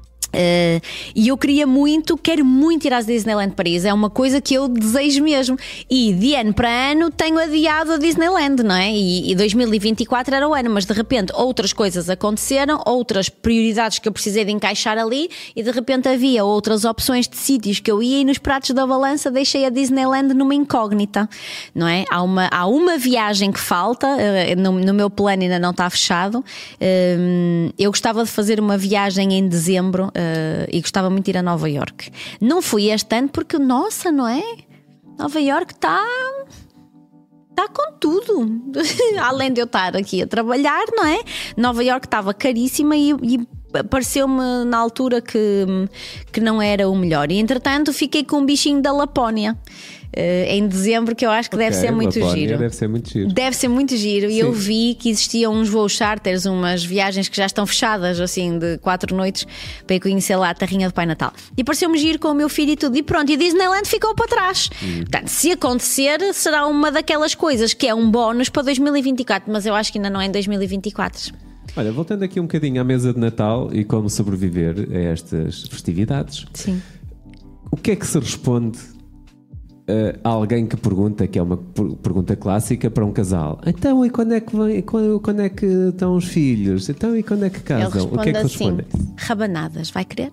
Speaker 2: E eu quero muito ir às Disneyland Paris, é uma coisa que eu desejo mesmo, e de ano para ano tenho adiado a Disneyland, não é? E 2024 era o ano, mas de repente outras coisas aconteceram, outras prioridades que eu precisei de encaixar ali, e de repente havia outras opções de sítios que eu ia, e nos pratos da balança deixei a Disneyland numa incógnita, não é? Há uma viagem que falta, no meu plano ainda não está fechado. Eu gostava de fazer uma viagem em dezembro e gostava muito de ir a Nova Iorque. Não fui este ano porque, nossa, não é? Nova Iorque está com tudo. Além de eu estar aqui a trabalhar, não é? Nova Iorque estava caríssima e pareceu-me na altura que não era o melhor. E entretanto fiquei com um bichinho da Lapónia em dezembro, que eu acho que deve ser muito giro.
Speaker 1: Deve ser muito giro.
Speaker 2: Deve ser muito giro. E eu vi que existiam uns voos charters, umas viagens que já estão fechadas, assim, de 4 noites, para ir conhecer lá a terrinha do Pai Natal. E pareceu-me giro com o meu filho e tudo. E pronto, e a Disneyland ficou para trás. Portanto, se acontecer, será uma daquelas coisas que é um bónus para 2024, mas eu acho que ainda não é em 2024.
Speaker 1: Olha, voltando aqui um bocadinho à mesa de Natal e como sobreviver a estas festividades.
Speaker 2: Sim.
Speaker 1: O que é que se responde a alguém que pergunta, que é uma pergunta clássica para um casal? Então, e quando é que vem, quando é que estão os filhos? Então, e quando é que casam? O que é que respondem?
Speaker 2: Assim, rabanadas, vai querer?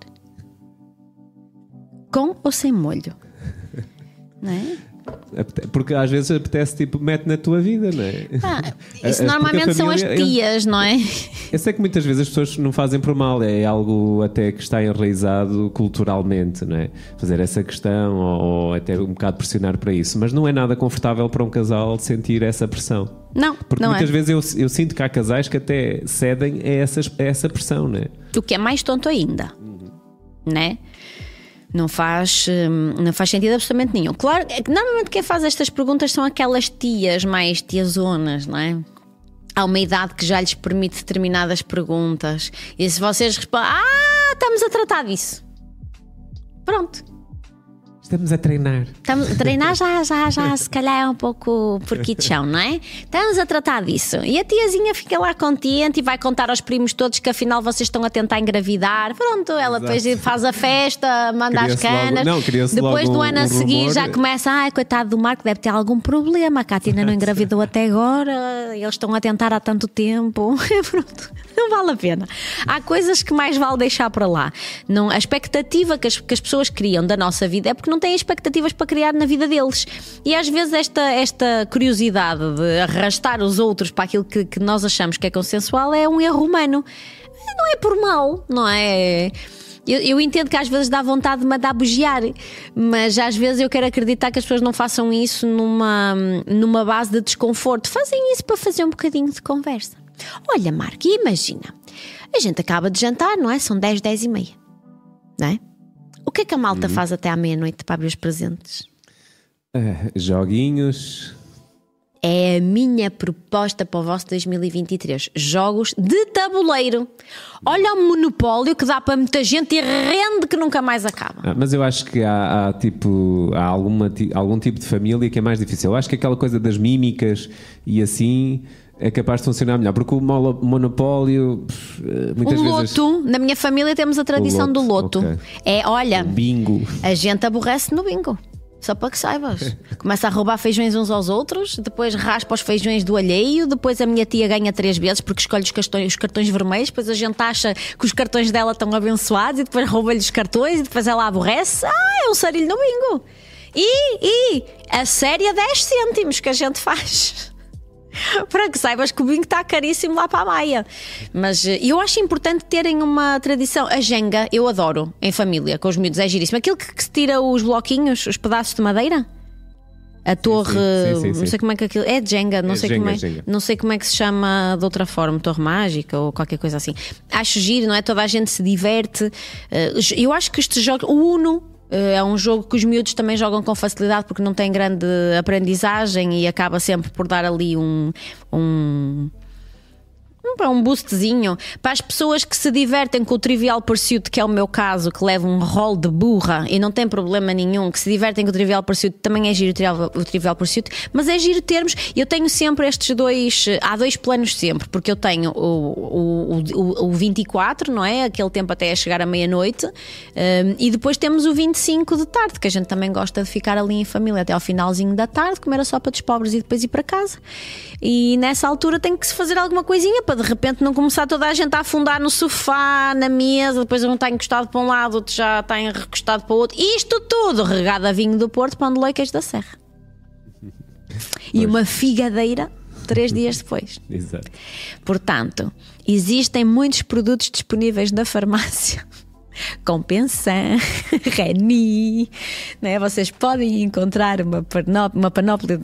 Speaker 2: Com ou sem molho? Não é?
Speaker 1: Porque às vezes apetece, tipo, mete na tua vida, não é?
Speaker 2: Isso normalmente são as tias, não é?
Speaker 1: Eu sei que muitas vezes as pessoas não fazem por mal, é algo até que está enraizado culturalmente, não é? Fazer essa questão ou até um bocado pressionar para isso, mas não é nada confortável para um casal sentir essa pressão.
Speaker 2: Não,
Speaker 1: porque
Speaker 2: não
Speaker 1: muitas
Speaker 2: é.
Speaker 1: vezes eu sinto que há casais que até cedem a essa pressão, não é?
Speaker 2: O que é mais tonto ainda, não é? Não faz sentido absolutamente nenhum. Claro, é que normalmente quem faz estas perguntas são aquelas tias mais tiazonas, não é? Há uma idade que já lhes permite determinadas perguntas. E se vocês respondem, estamos a tratar disso. Pronto.
Speaker 1: Estamos a treinar.
Speaker 2: Estamos a treinar já, se calhar é um pouco porquichão, não é? Estamos a tratar disso. E a tiazinha fica lá contente e vai contar aos primos todos que afinal vocês estão a tentar engravidar. Pronto, ela depois faz a festa, manda as canas. Depois do ano a seguir já começa, coitado do Marco, deve ter algum problema. A Cátia não engravidou até agora, eles estão a tentar há tanto tempo. Pronto, não vale a pena. Há coisas que mais vale deixar para lá. Não, a expectativa que as pessoas criam da nossa vida é porque não têm expectativas para criar na vida deles. E às vezes esta curiosidade de arrastar os outros para aquilo que nós achamos que é consensual é um erro humano. Não é por mal, não é? Eu entendo que às vezes dá vontade de mandar bugiar, mas às vezes eu quero acreditar que as pessoas não façam isso numa base de desconforto. Fazem isso para fazer um bocadinho de conversa. Olha, Marco, imagina, a gente acaba de jantar, não é? São 10, 10 e meia, não é? O que é que a malta faz até à meia-noite para abrir os presentes?
Speaker 1: Joguinhos.
Speaker 2: É a minha proposta para o vosso 2023. Jogos de tabuleiro. Olha o monopólio que dá para muita gente e rende que nunca mais acaba.
Speaker 1: Mas eu acho que há algum tipo de família que é mais difícil. Eu acho que aquela coisa das mímicas e assim é capaz de funcionar melhor, porque o monopólio muitas vezes...
Speaker 2: Loto, na minha família temos a tradição do loto. Okay. Olha,
Speaker 1: bingo.
Speaker 2: A gente aborrece no bingo. Só para que saibas. Começa a roubar feijões uns aos outros, depois raspa os feijões do alheio, depois a minha tia ganha 3 vezes porque escolhe os cartões vermelhos, depois a gente acha que os cartões dela estão abençoados e depois rouba-lhe os cartões e depois ela aborrece. É um sarilho no bingo. E a série 10 cêntimos que a gente faz. Para que saibas que o bingo está caríssimo lá para a Maia. Mas eu acho importante terem uma tradição. A Jenga, eu adoro em família, com os miúdos, é giríssimo. Aquilo que se tira os bloquinhos, os pedaços de madeira. A torre, sim. Não sei como é que aquilo é. Jenga, não sei como é que se chama de outra forma, torre mágica ou qualquer coisa assim. Acho giro, não é? Toda a gente se diverte. Eu acho que este jogo, o Uno, é um jogo que os miúdos também jogam com facilidade porque não tem grande aprendizagem e acaba sempre por dar ali um boostzinho para as pessoas que se divertem com o Trivial Pursuit, que é o meu caso, que leva um rol de burra e não tem problema nenhum, que se divertem com o Trivial Pursuit. Também é giro o Trivial Pursuit, mas é giro termos. Eu tenho sempre estes há 2 planos sempre, porque eu tenho o 24, não é? Aquele tempo até a chegar à meia-noite, e depois temos o 25 de tarde, que a gente também gosta de ficar ali em família até ao finalzinho da tarde, comer a sopa dos pobres e depois ir para casa. E nessa altura tem que se fazer alguma coisinha para de repente não começar toda a gente a afundar no sofá, na mesa, depois um está encostado para um lado, outro já está recostado para o outro. Isto tudo regado a vinho do Porto, pão de lei, queijo da Serra. E uma figadeira 3 dias depois.
Speaker 1: Exato.
Speaker 2: Portanto, existem muitos produtos disponíveis na farmácia Compensan, Reni, né? Vocês podem encontrar uma panóplia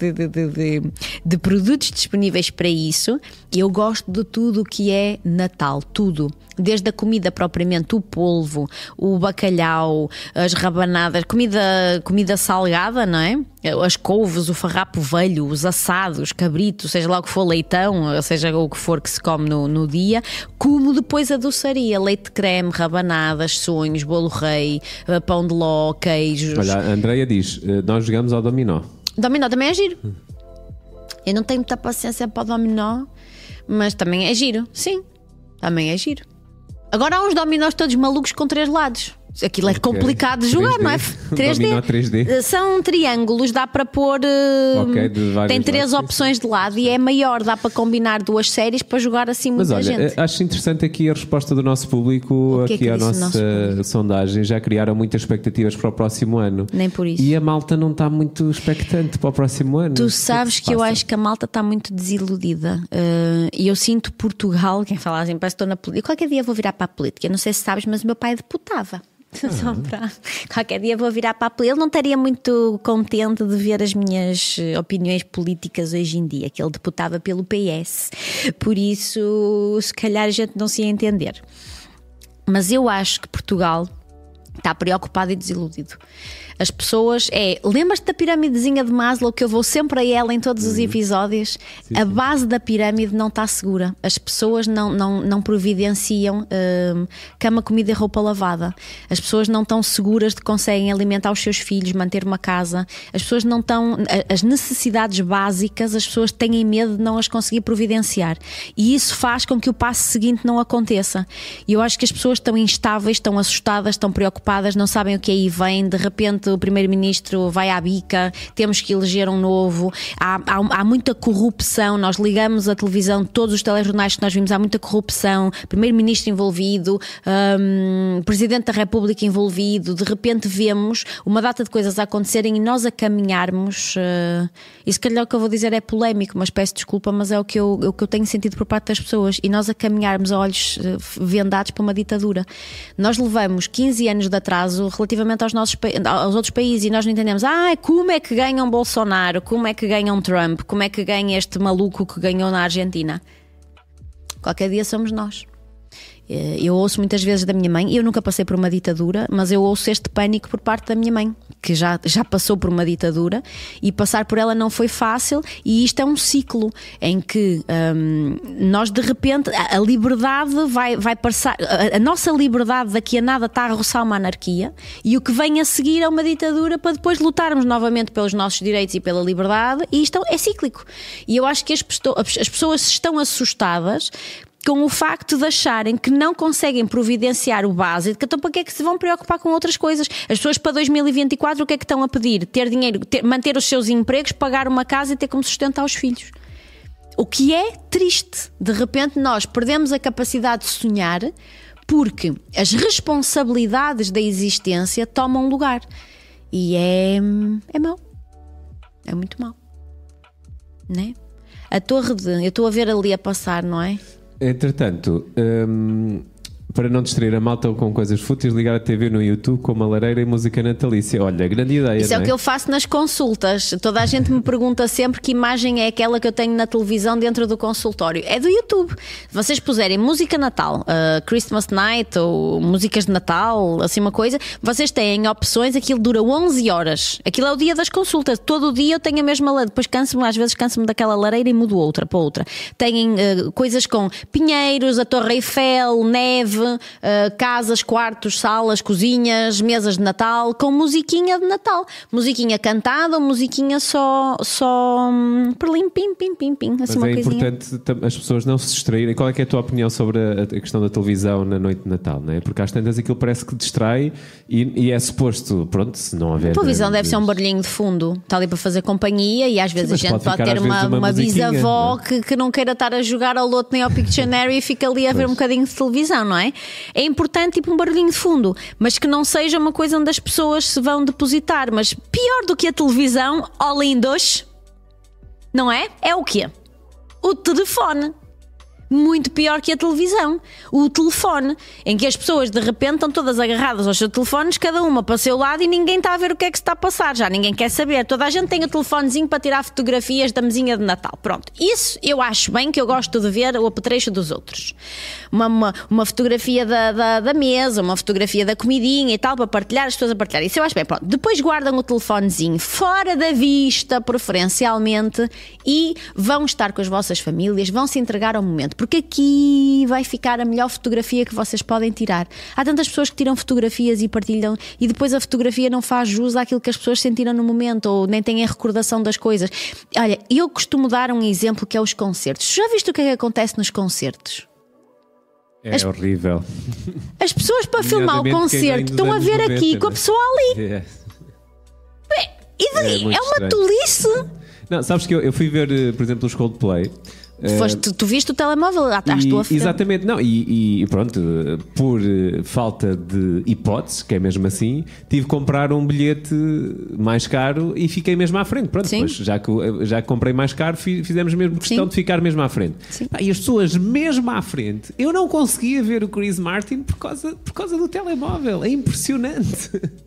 Speaker 2: de produtos disponíveis para isso. Eu gosto de tudo o que é Natal, tudo. Desde a comida propriamente, o polvo, o bacalhau, as rabanadas, comida salgada, não é? As couves, o farrapo velho, os assados, cabrito, seja lá o que for, leitão, seja o que for que se come no dia, como depois a doçaria, leite de creme, rabanadas, sonhos, bolo rei, pão de ló, queijos.
Speaker 1: Olha, a Andreia diz, nós jogamos ao dominó.
Speaker 2: Dominó também é giro. Eu não tenho muita paciência para o dominó, mas também é giro, sim, também é giro. Agora há uns dominós todos malucos com 3 lados. Aquilo é complicado de jogar, 3D. Não é? 3D.
Speaker 1: Dominó 3D.
Speaker 2: São triângulos, dá para pôr. Tem 3 opções de lado e é maior, dá para combinar 2 séries para jogar assim muita gente.
Speaker 1: Mas olha, acho interessante aqui a resposta do nosso público aqui à nossa sondagem. Já criaram muitas expectativas para o próximo ano.
Speaker 2: Nem por isso.
Speaker 1: E a malta não está muito expectante para o próximo ano.
Speaker 2: Tu sabes que eu acho que a malta está muito desiludida. E eu sinto Portugal, quem fala assim, parece que estou na política. Qualquer dia vou virar para a política. Não sei se sabes, mas o meu pai deputava. Qualquer dia vou virar para a política. Ele não estaria muito contente de ver as minhas opiniões políticas hoje em dia, que ele deputava pelo PS. Por isso, se calhar a gente não se ia entender. Mas eu acho que Portugal está preocupado e desiludido. As pessoas, lembras-te da piramidezinha de Maslow, que eu vou sempre a ela em todos os episódios? Sim, a base da pirâmide não está segura. As pessoas não providenciam cama, comida e roupa lavada. As pessoas não estão seguras de que conseguem alimentar os seus filhos, manter uma casa. As pessoas não estão... As necessidades básicas, as pessoas têm medo de não as conseguir providenciar. E isso faz com que o passo seguinte não aconteça. E eu acho que as pessoas estão instáveis, estão assustadas, estão preocupadas, não sabem o que aí vem, de repente o primeiro-ministro vai à bica, temos que eleger um novo, há muita corrupção, nós ligamos a televisão, todos os telejornais que nós vimos, há muita corrupção, primeiro-ministro envolvido, presidente da República envolvido, de repente vemos uma data de coisas a acontecerem e nós a caminharmos, e se calhar o que eu vou dizer é polémico, mas peço desculpa, mas é o que eu tenho sentido por parte das pessoas, e nós a caminharmos a olhos vendados para uma ditadura. Nós levamos 15 anos de atraso relativamente aos outros países e nós não entendemos como é que ganham Bolsonaro, como é que ganham Trump, como é que ganha este maluco que ganhou na Argentina. Qualquer dia somos nós. Eu ouço muitas vezes da minha mãe, eu nunca passei por uma ditadura, mas eu ouço este pânico por parte da minha mãe, que já passou por uma ditadura e passar por ela não foi fácil, e isto é um ciclo em que nós de repente a liberdade vai passar, a nossa liberdade daqui a nada está a roçar uma anarquia, e o que vem a seguir é uma ditadura para depois lutarmos novamente pelos nossos direitos e pela liberdade, e isto é cíclico. E eu acho que as pessoas estão assustadas com o facto de acharem que não conseguem providenciar o básico, então para que é que se vão preocupar com outras coisas? As pessoas para 2024 o que é que estão a pedir? Ter dinheiro, manter os seus empregos, pagar uma casa e ter como sustentar os filhos. O que é triste. De repente nós perdemos a capacidade de sonhar porque as responsabilidades da existência tomam lugar. E é mau. É muito mau. Não é? Eu estou a ver ali a passar, não é?
Speaker 1: Entretanto, para não distrair a malta com coisas fúteis, ligar a TV no YouTube com uma lareira e música natalícia. Olha, grande ideia.
Speaker 2: Isso é o que eu faço nas consultas. Toda a gente me pergunta sempre que imagem é aquela que eu tenho na televisão dentro do consultório. É do YouTube. Se vocês puserem música Natal, Christmas Night ou músicas de Natal, assim uma coisa, vocês têm opções, aquilo dura 11 horas. Aquilo é o dia das consultas. Todo o dia eu tenho a mesma lareira. Depois às vezes canso-me daquela lareira e mudo outra para outra. Têm coisas com pinheiros, a Torre Eiffel, neve, casas, quartos, salas, cozinhas, mesas de Natal, com musiquinha de Natal, musiquinha cantada ou musiquinha só perlim, pim, pim, pim, pim, assim. Mas uma coisinha.
Speaker 1: Importante as pessoas não se distraírem. Qual é que é a tua opinião sobre a questão da televisão na noite de Natal, não é? Porque às tantas aquilo parece que distrai e é suposto, pronto, se não houver...
Speaker 2: A televisão deve ser um barulhinho de fundo, está ali para fazer companhia, e às vezes a gente pode ter uma bisavó que não queira estar a jogar ao loto nem ao Pictionary e fica ali a ver um bocadinho de televisão, não é? É importante, tipo um barulhinho de fundo, mas que não seja uma coisa onde as pessoas se vão depositar. Mas pior do que a televisão, all in dois, não é? É o quê? O telefone. muito pior que a televisão, o telefone, em que as pessoas de repente estão todas agarradas aos seus telefones, cada uma para o seu lado, e ninguém está a ver o que é que se está a passar, já ninguém quer saber. Toda a gente tem o telefonezinho para tirar fotografias da mesinha de Natal. Pronto, isso eu acho bem, que eu gosto de ver o apetrecho dos outros. Uma fotografia da mesa, uma fotografia da comidinha e tal, para partilhar, as pessoas a partilhar. Isso eu acho bem. Pronto, depois guardam o telefonezinho fora da vista, preferencialmente, e vão estar com as vossas famílias, vão se entregar ao momento, porque aqui vai ficar a melhor fotografia que vocês podem tirar. Há tantas pessoas que tiram fotografias e partilham, e depois a fotografia não faz jus àquilo que as pessoas sentiram no momento, ou nem têm a recordação das coisas. Olha, eu costumo dar um exemplo, que é os concertos. Já viste o que é que acontece nos concertos?
Speaker 1: É horrível.
Speaker 2: As pessoas, para filmar o concerto, estão a ver 90, aqui com a pessoa ali. E daí? É uma tolice.
Speaker 1: Não, sabes que eu fui ver, por exemplo, os Coldplay.
Speaker 2: Tu viste o telemóvel, estás tu a frente.
Speaker 1: Exatamente, não, e pronto, por falta de hipóteses, que é mesmo assim, tive que comprar um bilhete mais caro e fiquei mesmo à frente. Pronto, depois, já que comprei mais caro, fizemos mesmo questão de ficar mesmo à frente. E as pessoas mesmo à frente, eu não conseguia ver o Chris Martin por causa do telemóvel. É impressionante.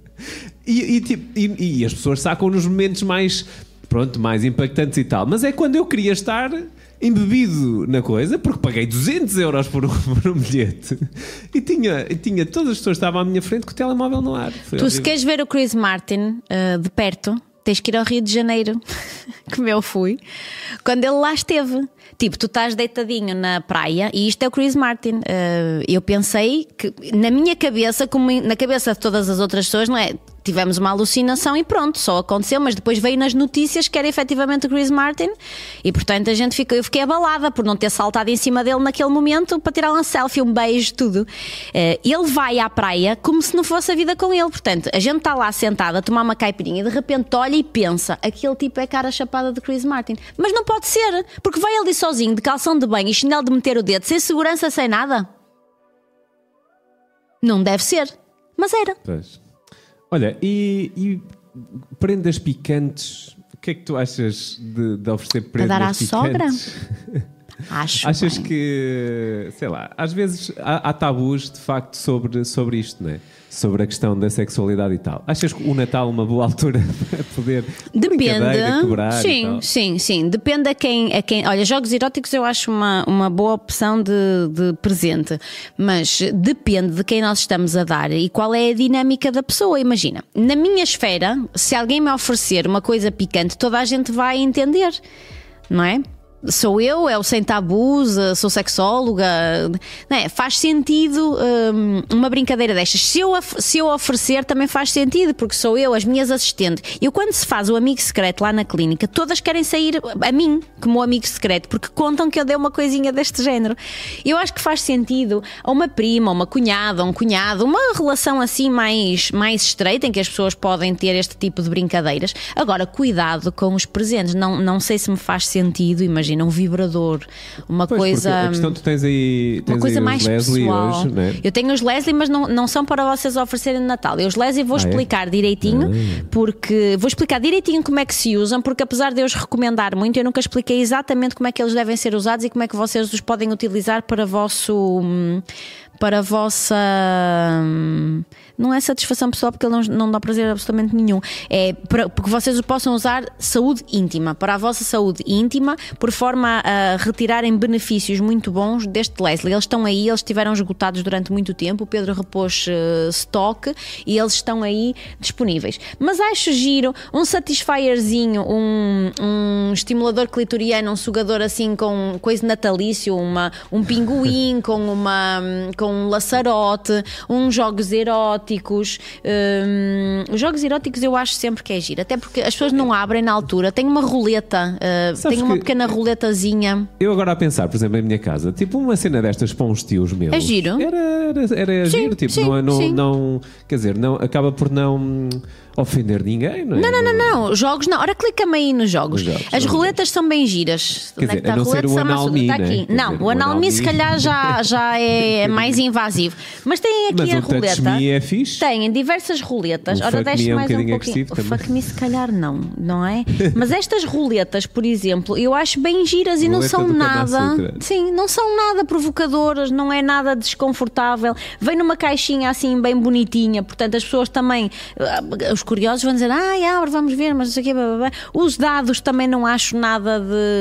Speaker 1: E as pessoas sacam nos momentos mais impactantes e tal, mas é quando eu queria estar embebido na coisa, porque paguei 200 euros por um bilhete e tinha todas as pessoas que estavam à minha frente com o telemóvel no ar.
Speaker 2: Se queres ver o Chris Martin de perto, tens que ir ao Rio de Janeiro, como eu fui, quando ele lá esteve. Tipo, tu estás deitadinho na praia e isto é o Chris Martin. Eu pensei que, na minha cabeça, como na cabeça de todas as outras pessoas, não é? Tivemos uma alucinação e pronto, só aconteceu, mas depois veio nas notícias que era efetivamente o Chris Martin e, portanto, eu fiquei abalada por não ter saltado em cima dele naquele momento para tirar uma selfie, um beijo, tudo. Ele vai à praia como se não fosse a vida com ele, portanto, a gente está lá sentada a tomar uma caipirinha e de repente olha e pensa, aquele tipo é cara chapada de Chris Martin. Mas não pode ser, porque vai ali sozinho, de calção de banho e chinelo de meter o dedo, sem segurança, sem nada. Não deve ser, mas era.
Speaker 1: Pois. Olha, e prendas picantes, o que é que tu achas de oferecer prendas picantes?
Speaker 2: Para dar à sogra?
Speaker 1: Achas que, sei lá, às vezes há tabus de facto sobre isto, não é? Sobre a questão da sexualidade e tal. Achas que o Natal é uma boa altura para poder quebrar?
Speaker 2: Sim. Depende a quem. Olha, jogos eróticos eu acho uma boa opção de presente, mas depende de quem nós estamos a dar e qual é a dinâmica da pessoa. Imagina, na minha esfera, se alguém me oferecer uma coisa picante, toda a gente vai entender, não é? Sou eu, é o Sem Tabus, sou sexóloga, não é? Faz sentido uma brincadeira destas. Se eu oferecer, também faz sentido, porque sou eu, as minhas assistentes. Eu, quando se faz o amigo secreto lá na clínica, todas querem sair a mim como amigo secreto, porque contam que eu dei uma coisinha deste género. Eu acho que faz sentido a uma prima, a uma cunhada, a um cunhado, uma relação assim mais estreita, em que as pessoas podem ter este tipo de brincadeiras. Agora, cuidado com os presentes. Não sei se me faz sentido, imagina, um vibrador, uma coisa.
Speaker 1: A questão, tu tens aí uma coisa mais Leslie pessoal. Hoje, né?
Speaker 2: Eu tenho os Leslie, mas não são para vocês oferecerem no Natal. Eu os Leslie vou explicar direitinho, porque vou explicar direitinho como é que se usam, porque apesar de eu os recomendar muito, eu nunca expliquei exatamente como é que eles devem ser usados e como é que vocês os podem utilizar para a vossa. Não é satisfação pessoal, porque ele não dá prazer absolutamente nenhum. É porque vocês o possam usar saúde íntima, para a vossa saúde íntima, por forma a retirarem benefícios muito bons deste Leslie. Eles estão aí, eles estiveram esgotados durante muito tempo. O Pedro repôs stock e eles estão aí disponíveis. Mas acho giro um satisfierzinho, um estimulador clitoriano, um sugador assim com coisa natalício, um pinguim com um laçarote, uns jogos eróticos. Os jogos eróticos eu acho sempre que é giro, até porque as pessoas não abrem na altura. Tem uma roleta, tem uma pequena roletazinha.
Speaker 1: Eu agora a pensar, por exemplo, em minha casa, tipo uma cena destas para uns tios meus.
Speaker 2: É giro?
Speaker 1: Era
Speaker 2: sim,
Speaker 1: giro, tipo,
Speaker 2: sim,
Speaker 1: não, quer dizer, não, acaba por não ofender ninguém, não é?
Speaker 2: Não, jogos não. Ora, clica-me aí nos jogos. As roletas são bem giras.
Speaker 1: Quer dizer, a não ser o Analmi,
Speaker 2: está aqui. Não, o Analmi se calhar já é mais invasivo. Mas tem aqui a roleta.
Speaker 1: Mas o touch me é fixe. fixe?
Speaker 2: Têm diversas roletas. Ora, deixe mais um pouquinho. O Fuck Me se calhar não é? Mas estas roletas, por exemplo, eu acho bem giras e não são nada. Sim, não são nada provocadoras, não é nada desconfortável. Vem numa caixinha assim bem bonitinha, portanto as pessoas também, os curiosos vão dizer, vamos ver, mas isso aqui, os dados também não acho nada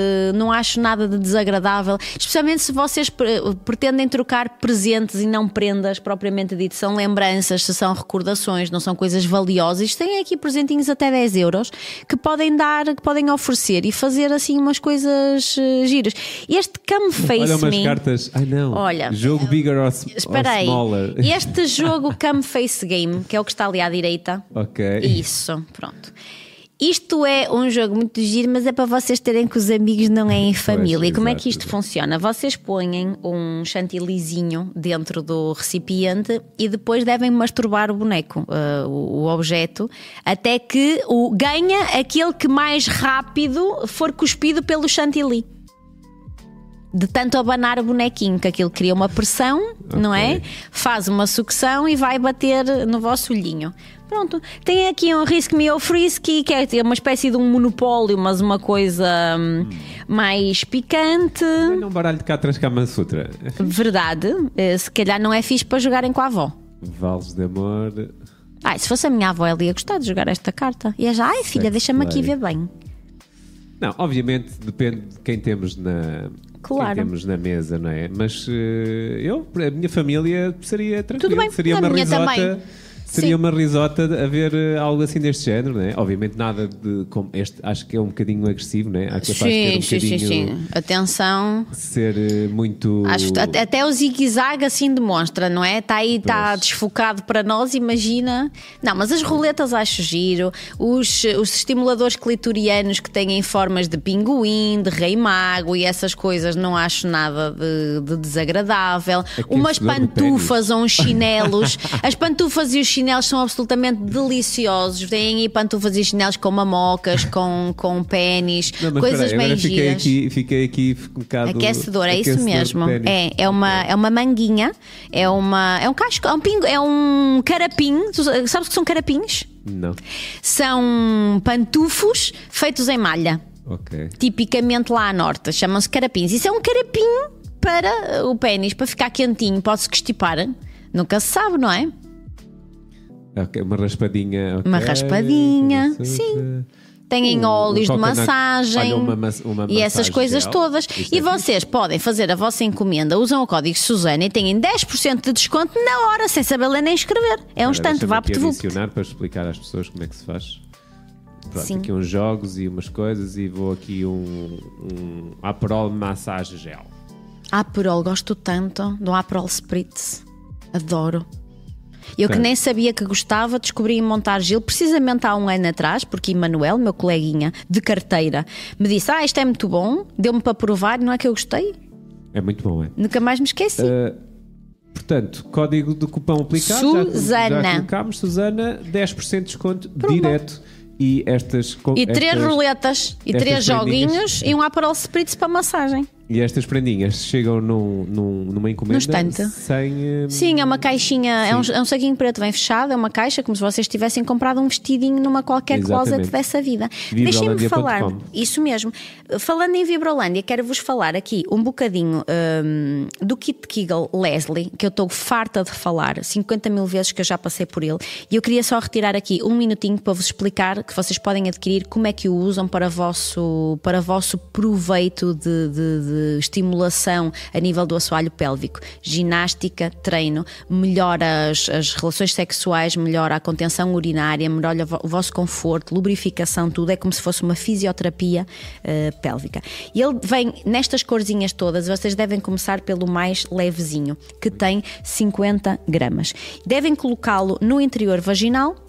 Speaker 2: de desagradável, especialmente se vocês pretendem trocar presentes e não prendas propriamente dito, são lembranças, se são recordações, não são coisas valiosas. Têm aqui presentinhos até 10 euros que podem dar, que podem oferecer e fazer assim umas coisas giras. Este Come Face
Speaker 1: Olha umas
Speaker 2: Me,
Speaker 1: cartas, olha, jogo bigger or smaller.
Speaker 2: Este jogo Come Face Game, que é o que está ali à direita.
Speaker 1: Ok.
Speaker 2: Isso, pronto. Isto é um jogo muito giro, mas é para vocês terem com os amigos, não é em família.
Speaker 1: Pois,
Speaker 2: e como
Speaker 1: exato,
Speaker 2: é que isto funciona? Vocês põem um chantilizinho dentro do recipiente e depois devem masturbar o boneco, o objeto, até que ganha aquele que mais rápido for cuspido pelo chantilly. De tanto abanar o bonequinho, que aquilo cria uma pressão, não é? Faz uma sucção e vai bater no vosso olhinho. Pronto, tem aqui um Risk Me or Frisky, que é uma espécie de um monopólio, mas uma coisa mais picante.
Speaker 1: É um baralho de Catras Kama Sutra.
Speaker 2: Verdade, se calhar não é fixe para jogarem com a avó.
Speaker 1: Vales de amor.
Speaker 2: Se fosse a minha avó, ela ia gostar de jogar esta carta. Ia já, filha, deixa-me aqui ver bem.
Speaker 1: Não, obviamente depende de quem temos na mesa, não é? Mas a minha família seria tranquilo.
Speaker 2: Tudo bem,
Speaker 1: seria uma risota.
Speaker 2: Também.
Speaker 1: Seria uma risota a ver algo assim deste género, não é? Obviamente nada de como este, acho que é um bocadinho agressivo, não é? Há
Speaker 2: Sim. Atenção.
Speaker 1: Ser muito.
Speaker 2: Acho que até o zigue-zague assim demonstra, não é? Está aí, está desfocado para nós, imagina. Não, mas as roletas acho giro. Os estimuladores clitorianos que têm formas de pinguim, de rei mago e essas coisas, não acho nada de desagradável. Umas pantufas ou uns chinelos. As pantufas e os chinelos são absolutamente deliciosos. Têm aí pantufas e chinelos com mamocas, com pénis, coisas bem giras.
Speaker 1: Fiquei aqui um bocado.
Speaker 2: Aquecedor, é isso mesmo. É uma manguinha, é um casco, é um carapim. Sabes o que são carapins?
Speaker 1: Não.
Speaker 2: São pantufos feitos em malha.
Speaker 1: Ok.
Speaker 2: Tipicamente lá à norte, chamam-se carapins. Isso é um carapim para o pénis, para ficar quentinho, pode-se constipar. Nunca se sabe, não é?
Speaker 1: Okay, uma raspadinha.
Speaker 2: Uma raspadinha, sim. Têm óleos de massagem e essas coisas gel, todas. E vocês podem fazer a vossa encomenda, usam o código Susana e têm 10% de desconto na hora, sem saber ler nem escrever. É um instante, vá para
Speaker 1: adicionar para explicar às pessoas como é que se faz. Pronto, aqui uns jogos e umas coisas e vou aqui um Aperol Massage Gel.
Speaker 2: Aperol, gosto tanto do Aperol Spritz. Adoro. Eu que nem sabia que gostava, descobri em Montargil precisamente há um ano atrás, porque Emanuel, meu coleguinha de carteira, me disse, isto é muito bom, deu-me para provar, não é que eu gostei?
Speaker 1: É muito bom, é?
Speaker 2: Nunca mais me esqueci.
Speaker 1: Portanto, código de cupom aplicado,
Speaker 2: Susana.
Speaker 1: Já colocámos, Susana, 10% de desconto direto. E estas...
Speaker 2: E 3 roletas, e 3 joguinhos e um Aperol Spritz para massagem.
Speaker 1: E estas prendinhas chegam numa encomenda?
Speaker 2: No estante.
Speaker 1: Sem...
Speaker 2: Sim, é uma caixinha, é um saquinho preto bem fechado, é uma caixa, como se vocês tivessem comprado um vestidinho numa qualquer closet dessa vida. Deixem-me falar, isso mesmo. Falando em Vibrolândia, quero-vos falar aqui um bocadinho do Kit Kegel Leslie, que eu estou farta de falar, 50 mil vezes que eu já passei por ele, e eu queria só retirar aqui um minutinho para vos explicar que vocês podem adquirir, como é que o usam para vosso proveito de estimulação a nível do assoalho pélvico. Ginástica, treino, melhora as relações sexuais, melhora a contenção urinária, melhora o vosso conforto, lubrificação, tudo. É como se fosse uma fisioterapia pélvica. E ele vem nestas corzinhas todas. Vocês devem começar pelo mais levezinho, que tem 50 gramas. Devem colocá-lo no interior vaginal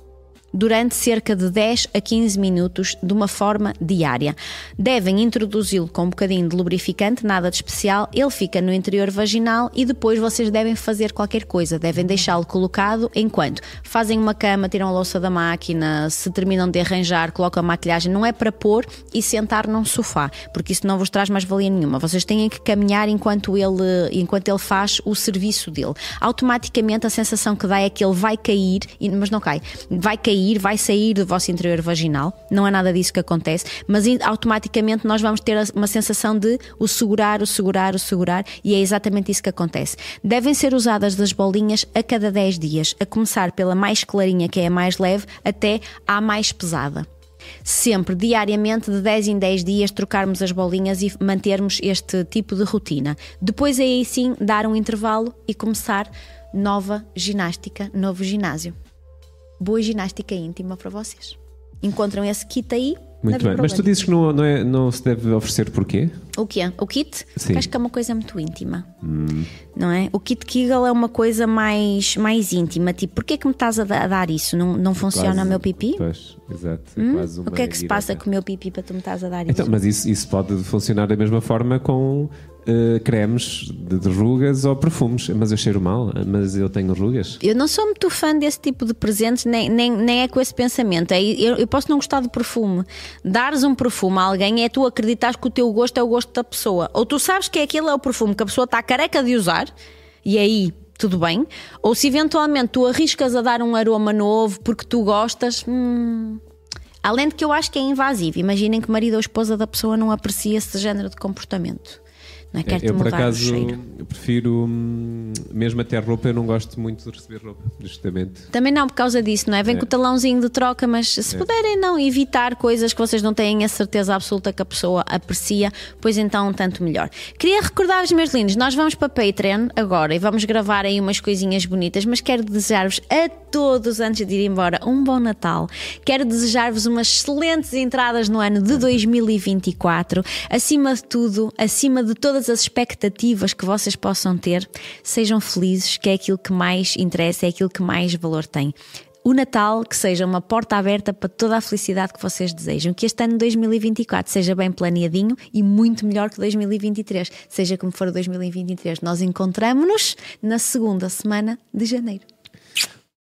Speaker 2: durante cerca de 10 a 15 minutos de uma forma diária. Devem introduzi-lo com um bocadinho de lubrificante, nada de especial, ele fica no interior vaginal e depois vocês devem fazer qualquer coisa, devem deixá-lo colocado enquanto fazem uma cama, tiram a louça da máquina, se terminam de arranjar, colocam a maquilhagem, não é para pôr e sentar num sofá, porque isso não vos traz mais valia nenhuma, vocês têm que caminhar enquanto ele faz o serviço dele. Automaticamente a sensação que dá é que ele vai cair, mas não cai, vai cair, vai sair do vosso interior vaginal, não é nada disso que acontece, mas automaticamente nós vamos ter uma sensação de o segurar, e é exatamente isso que acontece. Devem ser usadas das bolinhas a cada 10 dias, a começar pela mais clarinha, que é a mais leve, até à mais pesada. Sempre, diariamente, de 10 em 10 dias, trocarmos as bolinhas e mantermos este tipo de rotina. Depois aí sim, dar um intervalo e começar nova ginástica, novo ginásio. Boa ginástica íntima para vocês. Encontram esse kit aí.
Speaker 1: Muito bem, mas tu dizes que não se deve oferecer porquê?
Speaker 2: O quê? O kit?
Speaker 1: Sim.
Speaker 2: Acho que é uma coisa muito íntima. Não é? O kit Kegel é uma coisa mais íntima. Tipo, porquê é que me estás a dar isso? Não funciona o meu pipi?
Speaker 1: Pois, exato. Quase uma
Speaker 2: o que é que se passa com o meu pipi para tu me estás a dar isso?
Speaker 1: Então, mas isso pode funcionar da mesma forma com cremes de rugas ou perfumes. Mas eu cheiro mal, mas eu tenho rugas.
Speaker 2: Eu não sou muito fã desse tipo de presentes, nem é com esse pensamento. Eu posso não gostar de perfume. Dares um perfume a alguém é tu acreditares que o teu gosto é o gosto da pessoa. Ou tu sabes que aquele é o perfume que a pessoa está careca de usar, e aí tudo bem. Ou se eventualmente tu arriscas a dar um aroma novo porque tu gostas, além de que eu acho que é invasivo. Imaginem que marido ou esposa da pessoa não aprecia esse género de comportamento. Não é? Quer-te
Speaker 1: Eu por
Speaker 2: mudar
Speaker 1: acaso
Speaker 2: o cheiro.
Speaker 1: eu prefiro mesmo até roupa, eu não gosto muito de receber roupa, justamente.
Speaker 2: Também não por causa disso, não é? Vem com o talãozinho de troca, mas se puderem não evitar coisas que vocês não têm a certeza absoluta que a pessoa aprecia, pois então tanto melhor. Queria recordar-vos, meus lindos, nós vamos para Patreon agora e vamos gravar aí umas coisinhas bonitas, mas quero desejar-vos a todos, antes de ir embora, um bom Natal. Quero desejar-vos umas excelentes entradas no ano de 2024. Acima de tudo, acima de todas as expectativas que vocês possam ter, sejam felizes, que é aquilo que mais interessa, é aquilo que mais valor tem. O Natal que seja uma porta aberta para toda a felicidade que vocês desejam. Que este ano de 2024 seja bem planeadinho e muito melhor que 2023. Seja como for 2023, nós encontramos-nos na segunda semana de janeiro.